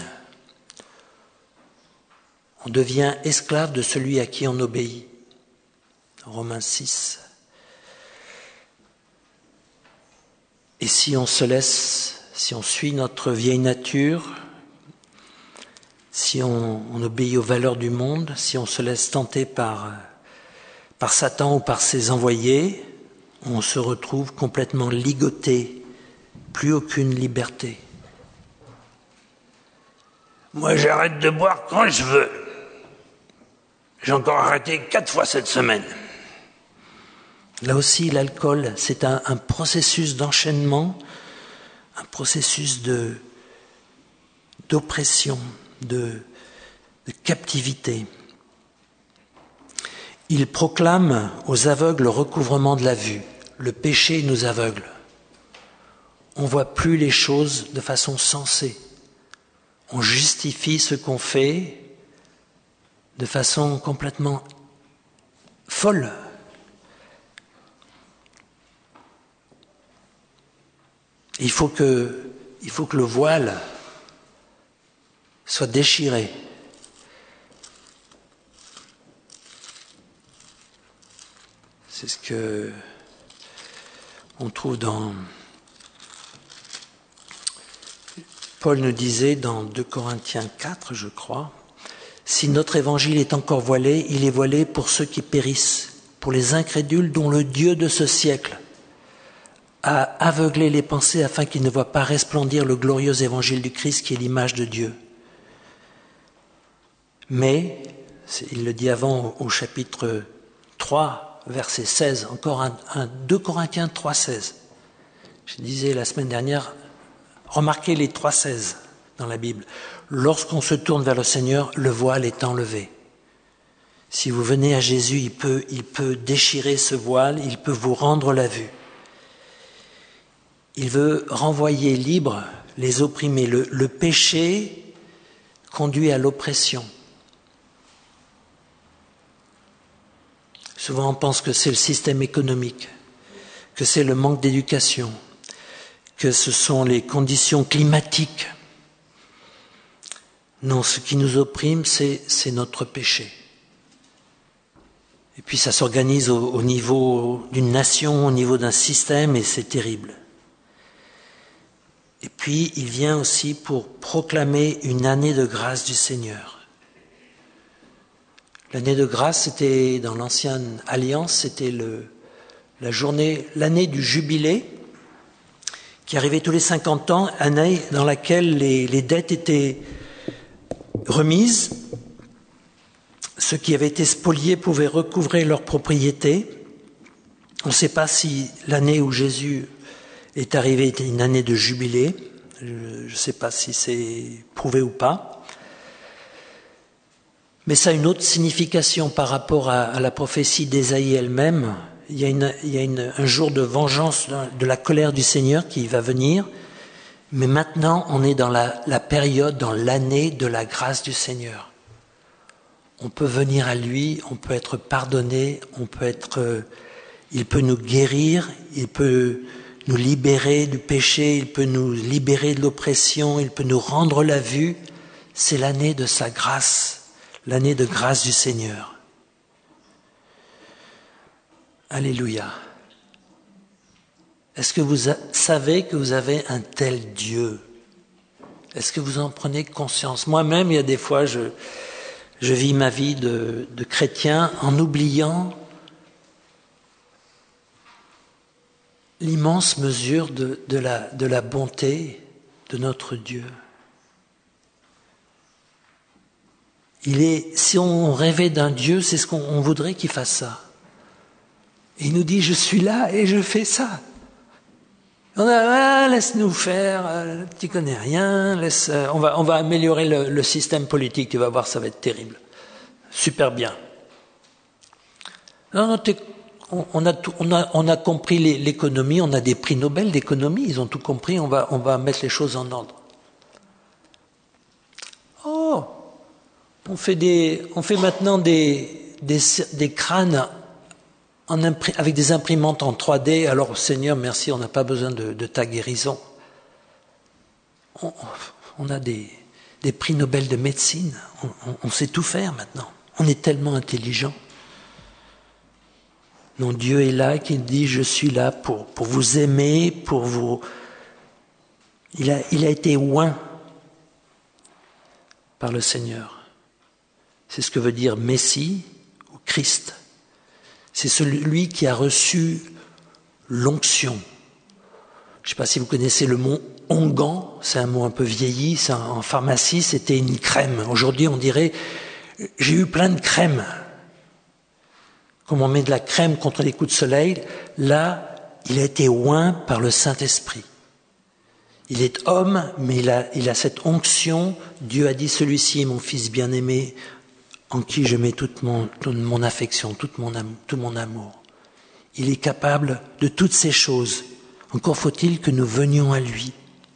On devient esclave de celui à qui on obéit. Romains six. Et si on se laisse si on suit notre vieille nature, si on, on obéit aux valeurs du monde, si on se laisse tenter par, par Satan ou par ses envoyés, on se retrouve complètement ligoté, plus aucune liberté. Moi, j'arrête de boire quand je veux. J'ai encore arrêté quatre fois cette semaine. Là aussi, l'alcool, c'est un, un processus d'enchaînement, un processus de, d'oppression, de, de captivité. Il proclame aux aveugles le recouvrement de la vue. Le péché nous aveugle. On ne voit plus les choses de façon sensée. On justifie ce qu'on fait de façon complètement folle. Il faut que, il faut que le voile soit déchiré. C'est ce que on trouve dans... Paul nous disait dans deux Corinthiens quatre, je crois, « Si notre évangile est encore voilé, il est voilé pour ceux qui périssent, pour les incrédules dont le Dieu de ce siècle a aveuglé les pensées afin qu'ils ne voient pas resplendir le glorieux évangile du Christ qui est l'image de Dieu. » Mais, il le dit avant au chapitre trois, verset seize, encore un, un deux Corinthiens trois, seize. Je disais la semaine dernière, remarquez les trois seize dans la Bible. Lorsqu'on se tourne vers le Seigneur, le voile est enlevé. Si vous venez à Jésus, il peut, il peut déchirer ce voile, il peut vous rendre la vue. Il veut renvoyer libres les opprimés. Le, le péché conduit à l'oppression. Souvent on pense que c'est le système économique, que c'est le manque d'éducation, que ce sont les conditions climatiques. Non, ce qui nous opprime, c'est, c'est notre péché. Et puis ça s'organise au, au niveau d'une nation, au niveau d'un système, et c'est terrible. Et puis il vient aussi pour proclamer une année de grâce du Seigneur. L'année de grâce, c'était dans l'ancienne alliance, c'était le, la journée, l'année du jubilé, qui arrivait tous les cinquante ans, année dans laquelle les, les dettes étaient remises. Ceux qui avaient été spoliés pouvaient recouvrer leurs propriétés. On ne sait pas si l'année où Jésus est arrivé était une année de jubilé. Je ne sais pas si c'est prouvé ou pas. Mais ça a une autre signification par rapport à, à la prophétie d'Ésaïe elle-même. Il y a, une, il y a une, un jour de vengeance de la colère du Seigneur qui va venir. Mais maintenant, on est dans la, la période, dans l'année de la grâce du Seigneur. On peut venir à lui, on peut être pardonné, on peut être, il peut nous guérir, il peut nous libérer du péché, il peut nous libérer de l'oppression, il peut nous rendre la vue. C'est l'année de sa grâce, l'année de grâce du Seigneur. Alléluia. Est-ce que vous savez que vous avez un tel Dieu? Est-ce que vous en prenez conscience? Moi-même, il y a des fois, je, je vis ma vie de, de chrétien en oubliant l'immense mesure de, de, la, de la bonté de notre Dieu. Il est, si on rêvait d'un Dieu, c'est ce qu'on on voudrait qu'il fasse ça. Et il nous dit, je suis là et je fais ça. On a, ah, laisse-nous faire, euh, tu connais rien, laisse, euh, on va, on va améliorer le, le système politique, tu vas voir, ça va être terrible. Super bien. Non, non, on, on, a tout, on, a, on a compris les, l'économie, on a des prix Nobel d'économie, ils ont tout compris, on va, on va mettre les choses en ordre. Oh, on fait, des, on fait maintenant des, des, des crânes En impri- avec des imprimantes en trois D, alors Seigneur, merci, on n'a pas besoin de, de ta guérison. On, on a des, des prix Nobel de médecine, on, on, on sait tout faire maintenant. On est tellement intelligent. Non, Dieu est là, qui dit, je suis là pour, pour vous aimer, pour vous... Il a, il a été oint par le Seigneur. C'est ce que veut dire Messie ou Christ. C'est celui qui a reçu l'onction. Je ne sais pas si vous connaissez le mot onguent, c'est un mot un peu vieilli, c'est un, en pharmacie c'était une crème. Aujourd'hui on dirait j'ai eu plein de crème. Comme on met de la crème contre les coups de soleil, là il a été oint par le Saint-Esprit. Il est homme, mais il a, il a cette onction. Dieu a dit, celui-ci est mon fils bien-aimé, en qui je mets toute mon, toute mon affection, toute mon amour, tout mon amour. Il est capable de toutes ces choses. Encore faut-il que nous venions à lui.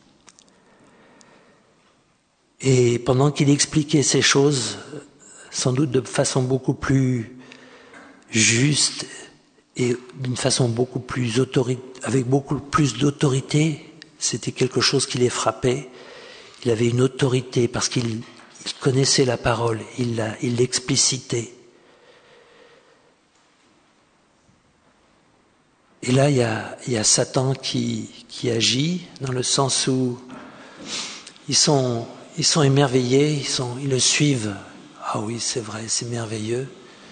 Et pendant qu'il expliquait ces choses, sans doute de façon beaucoup plus juste et d'une façon beaucoup plus autorité, avec beaucoup plus d'autorité, c'était quelque chose qui les frappait. Il avait une autorité parce qu'il il connaissait la parole, il, la, il l'explicitait. Et là, il y a, il y a Satan qui, qui agit dans le sens où ils sont, ils sont émerveillés, ils, sont, ils le suivent. Ah oui, c'est vrai, c'est merveilleux.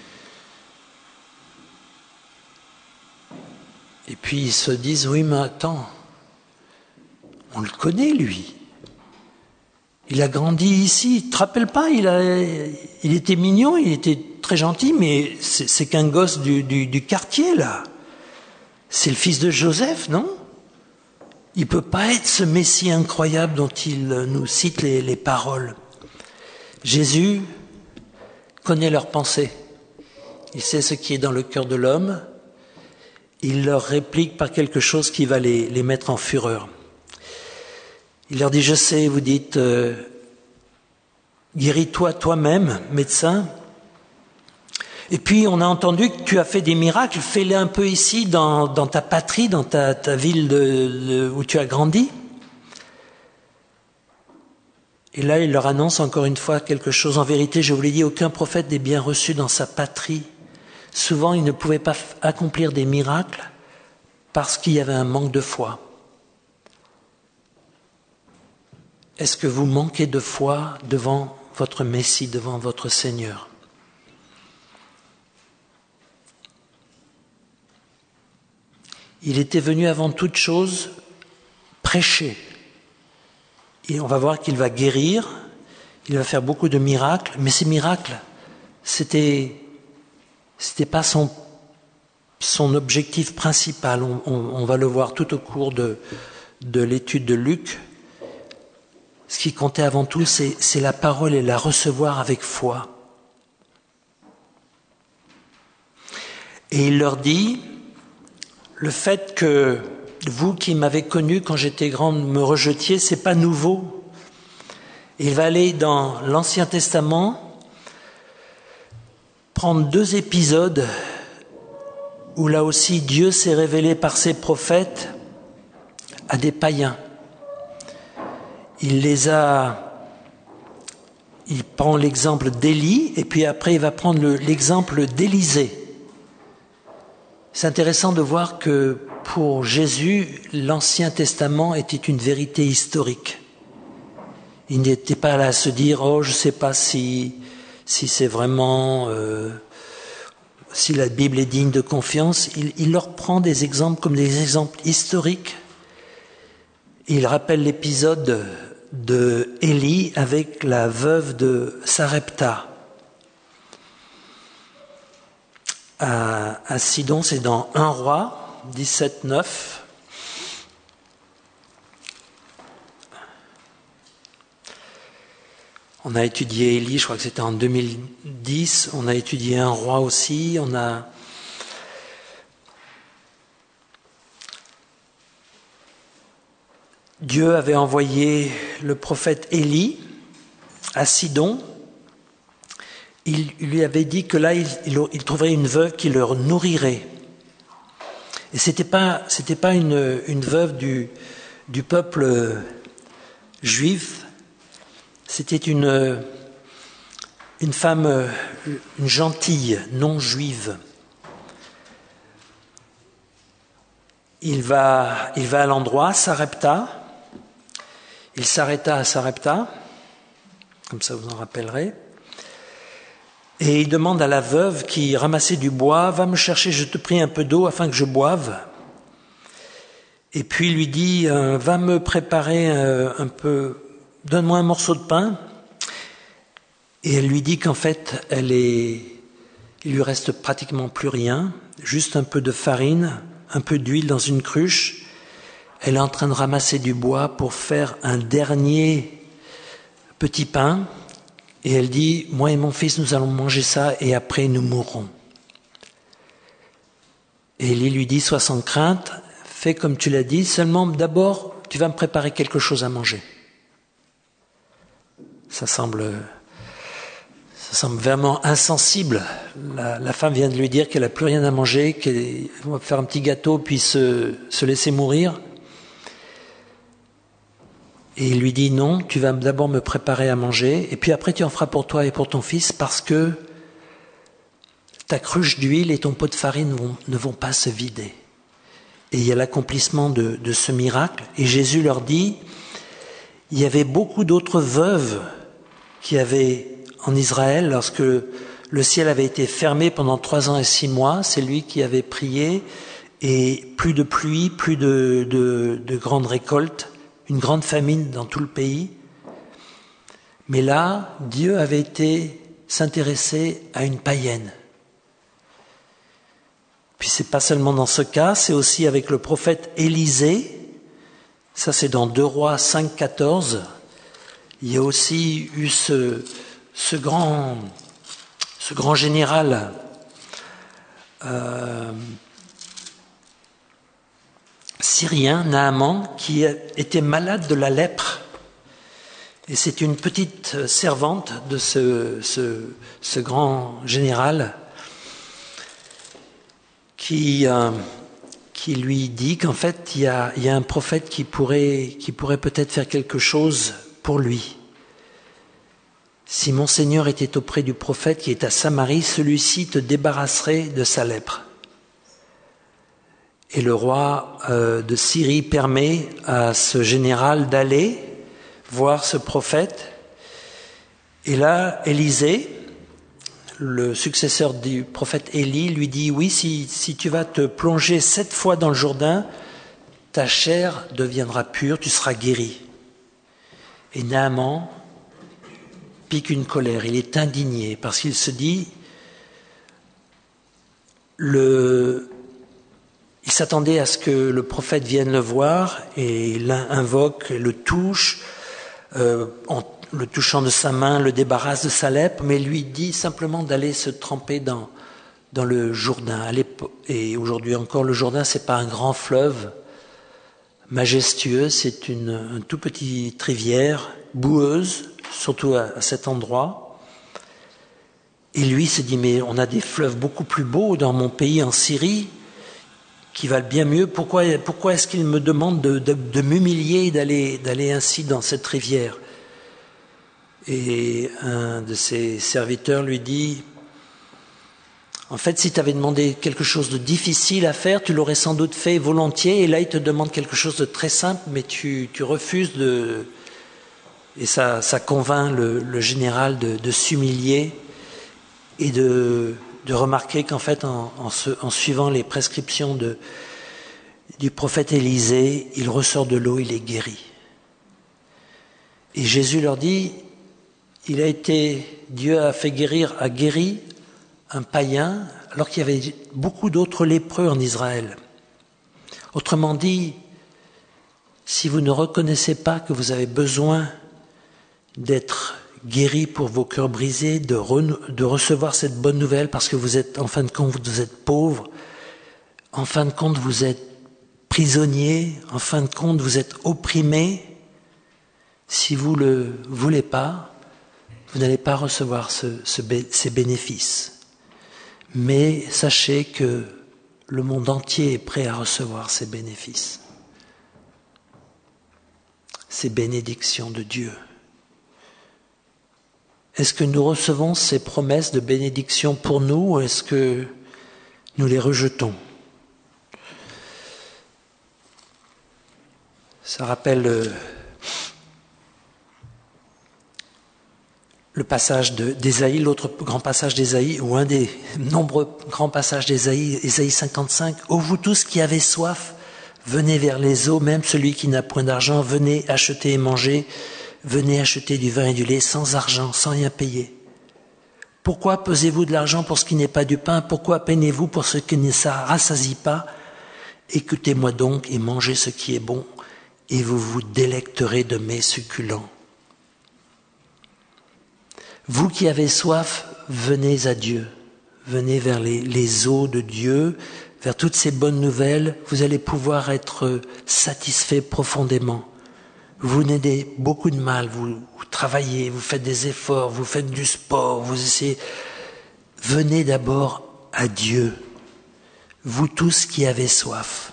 Et puis ils se disent, oui, mais attends, on le connaît, lui. Il a grandi ici. Tu te rappelles pas, il, a, il était mignon, il était très gentil, mais c'est, c'est qu'un gosse du, du, du quartier, là. C'est le fils de Joseph, non? Il peut pas être ce Messie incroyable dont il nous cite les, les paroles. Jésus connaît leurs pensées. Il sait ce qui est dans le cœur de l'homme. Il leur réplique par quelque chose qui va les, les mettre en fureur. Il leur dit, je sais, vous dites, euh, guéris-toi toi-même, médecin. Et puis on a entendu que tu as fait des miracles, fais-les un peu ici, dans, dans ta patrie, dans ta, ta ville de, de, où tu as grandi. Et là, il leur annonce encore une fois quelque chose. En vérité, je vous l'ai dit, aucun prophète n'est bien reçu dans sa patrie. Souvent, il ne pouvait pas accomplir des miracles parce qu'il y avait un manque de foi. Est-ce que vous manquez de foi devant votre Messie, devant votre Seigneur? Il était venu avant toute chose prêcher. Et on va voir qu'il va guérir, il va faire beaucoup de miracles, mais ces miracles, c'était, c'était pas son, son objectif principal. On, on, on va le voir tout au cours de, de l'étude de Luc. Ce qui comptait avant tout, c'est, c'est la parole et la recevoir avec foi. Et il leur dit, le fait que vous qui m'avez connu quand j'étais grand me rejetiez, c'est pas nouveau. Et il va aller dans l'Ancien Testament, prendre deux épisodes où là aussi Dieu s'est révélé par ses prophètes à des païens. Il les a, il prend l'exemple d'Élie et puis après il va prendre le, l'exemple d'Élisée. C'est intéressant de voir que pour Jésus, l'Ancien Testament était une vérité historique. Il n'était pas là à se dire, oh, je ne sais pas si, si c'est vraiment, euh, si la Bible est digne de confiance. Il, il leur prend des exemples comme des exemples historiques. Il rappelle l'épisode de Élie avec la veuve de Sarepta. À, à Sidon, c'est dans un roi, dix-sept neuf. On a étudié Élie, je crois que c'était en deux mille dix. On a étudié un roi aussi. On a Dieu avait envoyé le prophète Élie à Sidon. Il lui avait dit que là, il, il, il trouverait une veuve qui le nourrirait. Et c'était pas, c'était pas une, une veuve du, du peuple juif. C'était une, une femme, une gentille, non juive. Il va, il va à l'endroit, Sarepta. il s'arrêta à Sarepta, comme ça vous en rappellerez, et il demande à la veuve qui ramassait du bois, « Va me chercher, je te prie, un peu d'eau afin que je boive. » Et puis il lui dit, « Va me préparer un peu, donne-moi un morceau de pain. » Et elle lui dit qu'en fait, elle est, il lui reste pratiquement plus rien, juste un peu de farine, un peu d'huile dans une cruche. Elle est en train de ramasser du bois pour faire un dernier petit pain. Et elle dit, « Moi et mon fils, nous allons manger ça et après nous mourrons. » Et Élie lui dit, « Sois sans crainte, fais comme tu l'as dit, seulement d'abord, tu vas me préparer quelque chose à manger. » Ça semble, ça semble vraiment insensible. La, la femme vient de lui dire qu'elle n'a plus rien à manger, qu'elle va faire un petit gâteau puis se, se laisser mourir. Et il lui dit, non, tu vas d'abord me préparer à manger, et puis après tu en feras pour toi et pour ton fils, parce que ta cruche d'huile et ton pot de farine vont, ne vont pas se vider. Et il y a l'accomplissement de, de ce miracle. Et Jésus leur dit, il y avait beaucoup d'autres veuves qui avaient en Israël, lorsque le ciel avait été fermé pendant trois ans et six mois, c'est lui qui avait prié, et plus de pluie, plus de, de, de grandes récoltes, une grande famine dans tout le pays. Mais là, Dieu avait été s'intéresser à une païenne. Puis c'est pas seulement dans ce cas, c'est aussi avec le prophète Élisée. Ça c'est dans deux Rois cinq, quatorze. Il y a aussi eu ce, ce grand, ce grand général euh, syrien, Naaman, qui était malade de la lèpre. Et c'est une petite servante de ce, ce, ce grand général qui, euh, qui lui dit qu'en fait, il y a, il y a un prophète qui pourrait, qui pourrait peut-être faire quelque chose pour lui. Si mon Seigneur était auprès du prophète qui est à Samarie, celui-ci te débarrasserait de sa lèpre. Et le roi euh, de Syrie permet à ce général d'aller voir ce prophète. Et là, Élisée, le successeur du prophète Élie, lui dit, oui, si, si tu vas te plonger sept fois dans le Jourdain, ta chair deviendra pure, tu seras guéri. Et Naaman pique une colère, il est indigné parce qu'il se dit, le, il s'attendait à ce que le prophète vienne le voir et l'invoque, le touche, euh, en le touchant de sa main, le débarrasse de sa lèpre, mais lui dit simplement d'aller se tremper dans, dans le Jourdain. Et aujourd'hui encore, le Jourdain, c'est pas un grand fleuve majestueux, c'est une, une tout petite rivière boueuse, surtout à, à cet endroit. Et lui se dit, mais on a des fleuves beaucoup plus beaux dans mon pays, en Syrie, qui valent bien mieux. Pourquoi, pourquoi est-ce qu'il me demande de, de, de m'humilier et d'aller, d'aller ainsi dans cette rivière ? Et un de ses serviteurs lui dit, en fait, si tu avais demandé quelque chose de difficile à faire, tu l'aurais sans doute fait volontiers, et là, il te demande quelque chose de très simple, mais tu, tu refuses de... Et ça, ça convainc le, le général de, de s'humilier et de, de remarquer qu'en fait, en, en, se, en suivant les prescriptions de, du prophète Élisée, il ressort de l'eau, il est guéri. Et Jésus leur dit, il a été, Dieu a fait guérir, a guéri un païen, alors qu'il y avait beaucoup d'autres lépreux en Israël. Autrement dit, si vous ne reconnaissez pas que vous avez besoin d'être guéri pour vos cœurs brisés, de, re, de recevoir cette bonne nouvelle parce que vous êtes, en fin de compte, vous êtes pauvre, en fin de compte, vous êtes prisonnier, en fin de compte, vous êtes opprimé, si vous ne le voulez pas, vous n'allez pas recevoir ce, ce, ces bénéfices. Mais sachez que le monde entier est prêt à recevoir ces bénéfices, ces bénédictions de Dieu. Est-ce que nous recevons ces promesses de bénédiction pour nous ou est-ce que nous les rejetons ? Ça rappelle le passage de, d'Ésaïe, l'autre grand passage d'Ésaïe, ou un des nombreux grands passages d'Ésaïe, Ésaïe cinquante-cinq. « Ô vous tous qui avez soif, venez vers les eaux, même celui qui n'a point d'argent, venez acheter et manger, venez acheter du vin et du lait sans argent, sans rien payer. Pourquoi pesez-vous de l'argent pour ce qui n'est pas du pain? Pourquoi peinez-vous pour ce qui ne se rassasie pas? Écoutez-moi donc et mangez ce qui est bon, et vous vous délecterez de mets succulents. Vous qui avez soif, venez à Dieu, venez vers les, les eaux de Dieu, vers toutes ces bonnes nouvelles, vous allez pouvoir être satisfait profondément. Vous n'avez beaucoup de mal, vous, vous travaillez, vous faites des efforts, vous faites du sport, vous essayez. Venez d'abord à Dieu, vous tous qui avez soif.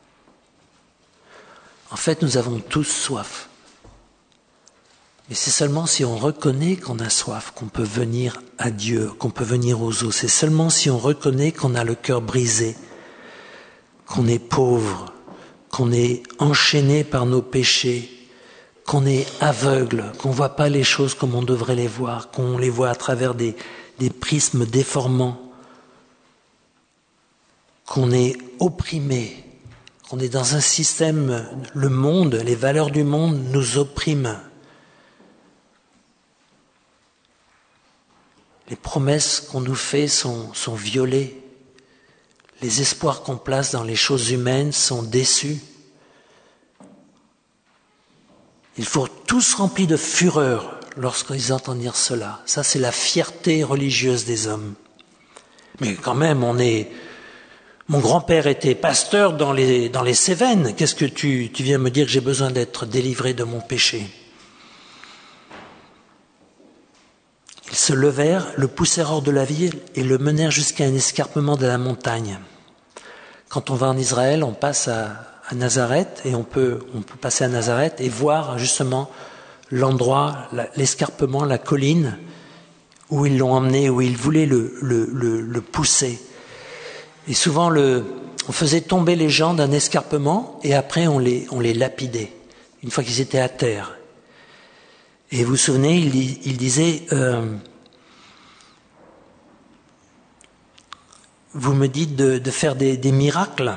En fait, nous avons tous soif. Mais c'est seulement si on reconnaît qu'on a soif, qu'on peut venir à Dieu, qu'on peut venir aux eaux. C'est seulement si on reconnaît qu'on a le cœur brisé, qu'on est pauvre, qu'on est enchaîné par nos péchés, qu'on est aveugle, qu'on ne voit pas les choses comme on devrait les voir, qu'on les voit à travers des, des prismes déformants, qu'on est opprimé, qu'on est dans un système, le monde, les valeurs du monde nous oppriment. Les promesses qu'on nous fait sont, sont violées. Les espoirs qu'on place dans les choses humaines sont déçus. Ils furent tous remplis de fureur lorsqu'ils entendirent cela. Ça, c'est la fierté religieuse des hommes. Mais quand même, on est... Mon grand-père était pasteur dans les, dans les Cévennes. Qu'est-ce que tu, tu viens me dire que j'ai besoin d'être délivré de mon péché? Ils se levèrent, le poussèrent hors de la ville et le menèrent jusqu'à un escarpement de la montagne. Quand on va en Israël, on passe à, à Nazareth et on peut, on peut passer à Nazareth et voir justement l'endroit, la, l'escarpement, la colline où ils l'ont emmené, où ils voulaient le, le, le, le pousser. Et souvent, le, on faisait tomber les gens d'un escarpement et après on les, on les lapidait, une fois qu'ils étaient à terre. Et vous vous souvenez, il, il disait, euh, vous me dites de, de faire des, des miracles.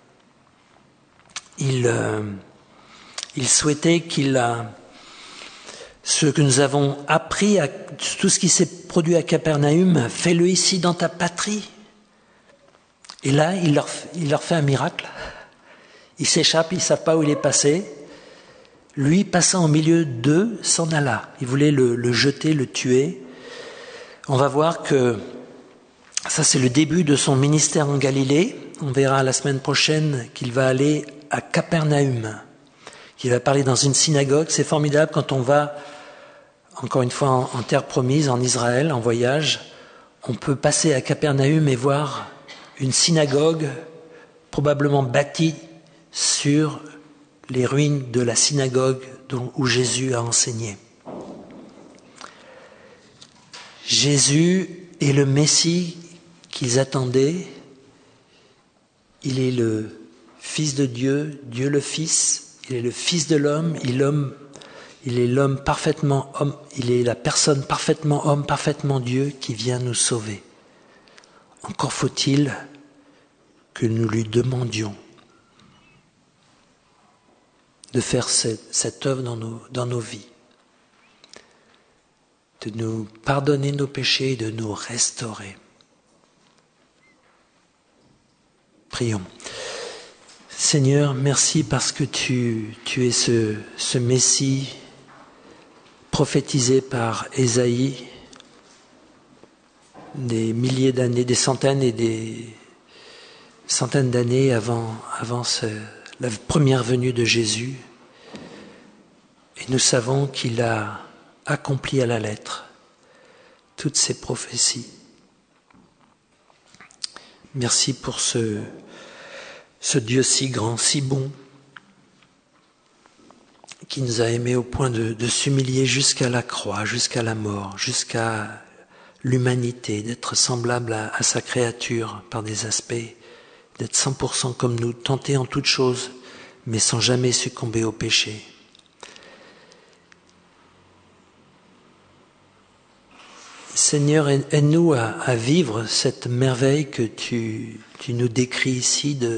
Il, euh, il souhaitait qu'il a, ce que nous avons appris, à, tout ce qui s'est produit à Capernaum, fais-le ici dans ta patrie. Et là, il leur, il leur fait un miracle. Il s'échappe, ils ne savent pas où il est passé. Lui, passant au milieu d'eux, s'en alla. Il voulait le, le jeter, le tuer. On va voir que ça, c'est le début de son ministère en Galilée. On verra la semaine prochaine qu'il va aller à Capernaum, qu'il va parler dans une synagogue. C'est formidable quand on va, encore une fois, en, en terre promise, en Israël, en voyage. On peut passer à Capernaum et voir une synagogue probablement bâtie sur les ruines de la synagogue dont, où Jésus a enseigné. Jésus est le Messie qu'ils attendaient. Il est le Fils de Dieu, Dieu le Fils. Il est le Fils de l'homme. Il, homme, il est l'homme parfaitement homme. Il est la personne parfaitement homme, parfaitement Dieu qui vient nous sauver. Encore faut-il que nous lui demandions de faire cette, cette œuvre dans nos, dans nos vies, de nous pardonner nos péchés et de nous restaurer. Prions. Seigneur, merci parce que tu, tu es ce, ce Messie prophétisé par Ésaïe des milliers d'années, des centaines et des centaines d'années avant, avant ce, la première venue de Jésus. Et nous savons qu'il a accompli à la lettre toutes ces prophéties. Merci pour ce, ce Dieu si grand, si bon, qui nous a aimés au point de, de s'humilier jusqu'à la croix, jusqu'à la mort, jusqu'à l'humanité, d'être semblable à, à sa créature par des aspects, d'être cent pour cent comme nous, tenté en toutes choses, mais sans jamais succomber au péché. Seigneur, aide-nous à, à vivre cette merveille que tu, tu nous décris ici, de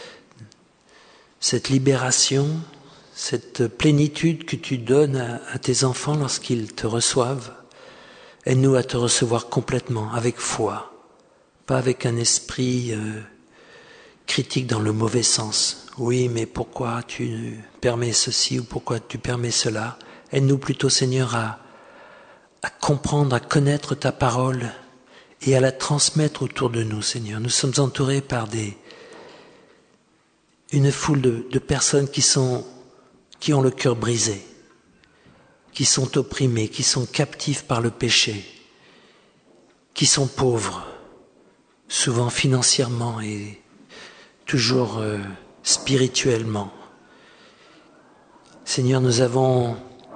cette libération, cette plénitude que tu donnes à, à tes enfants lorsqu'ils te reçoivent. Aide-nous à te recevoir complètement, avec foi, pas avec un esprit euh, critique dans le mauvais sens. Oui, mais pourquoi tu permets ceci ou pourquoi tu permets cela? Aide-nous plutôt, Seigneur, à à comprendre, à connaître ta parole et à la transmettre autour de nous, Seigneur. Nous sommes entourés par des, une foule de, de personnes qui sont, qui ont le cœur brisé, qui sont opprimés, qui sont captifs par le péché, qui sont pauvres, souvent financièrement et toujours euh, spirituellement. Seigneur, nous avons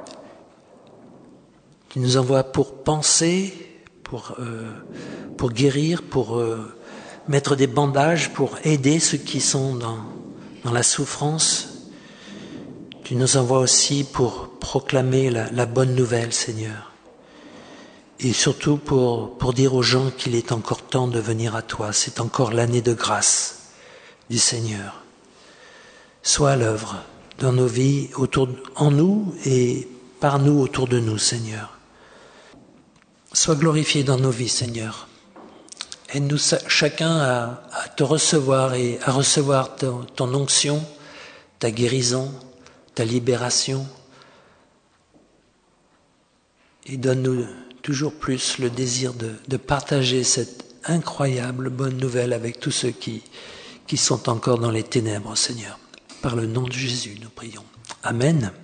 Tu nous envoies pour penser, pour, euh, pour guérir, pour euh, mettre des bandages, pour aider ceux qui sont dans, dans la souffrance. Tu nous envoies aussi pour proclamer la, la bonne nouvelle, Seigneur. Et surtout pour, pour dire aux gens qu'il est encore temps de venir à toi. C'est encore l'année de grâce du Seigneur. Sois à l'œuvre dans nos vies, autour, en nous et par nous autour de nous, Seigneur. Sois glorifié dans nos vies, Seigneur. Aide-nous chacun à, à te recevoir et à recevoir ton, ton onction, ta guérison, ta libération. Et donne-nous toujours plus le désir de, de partager cette incroyable bonne nouvelle avec tous ceux qui, qui sont encore dans les ténèbres, Seigneur. Par le nom de Jésus, nous prions. Amen.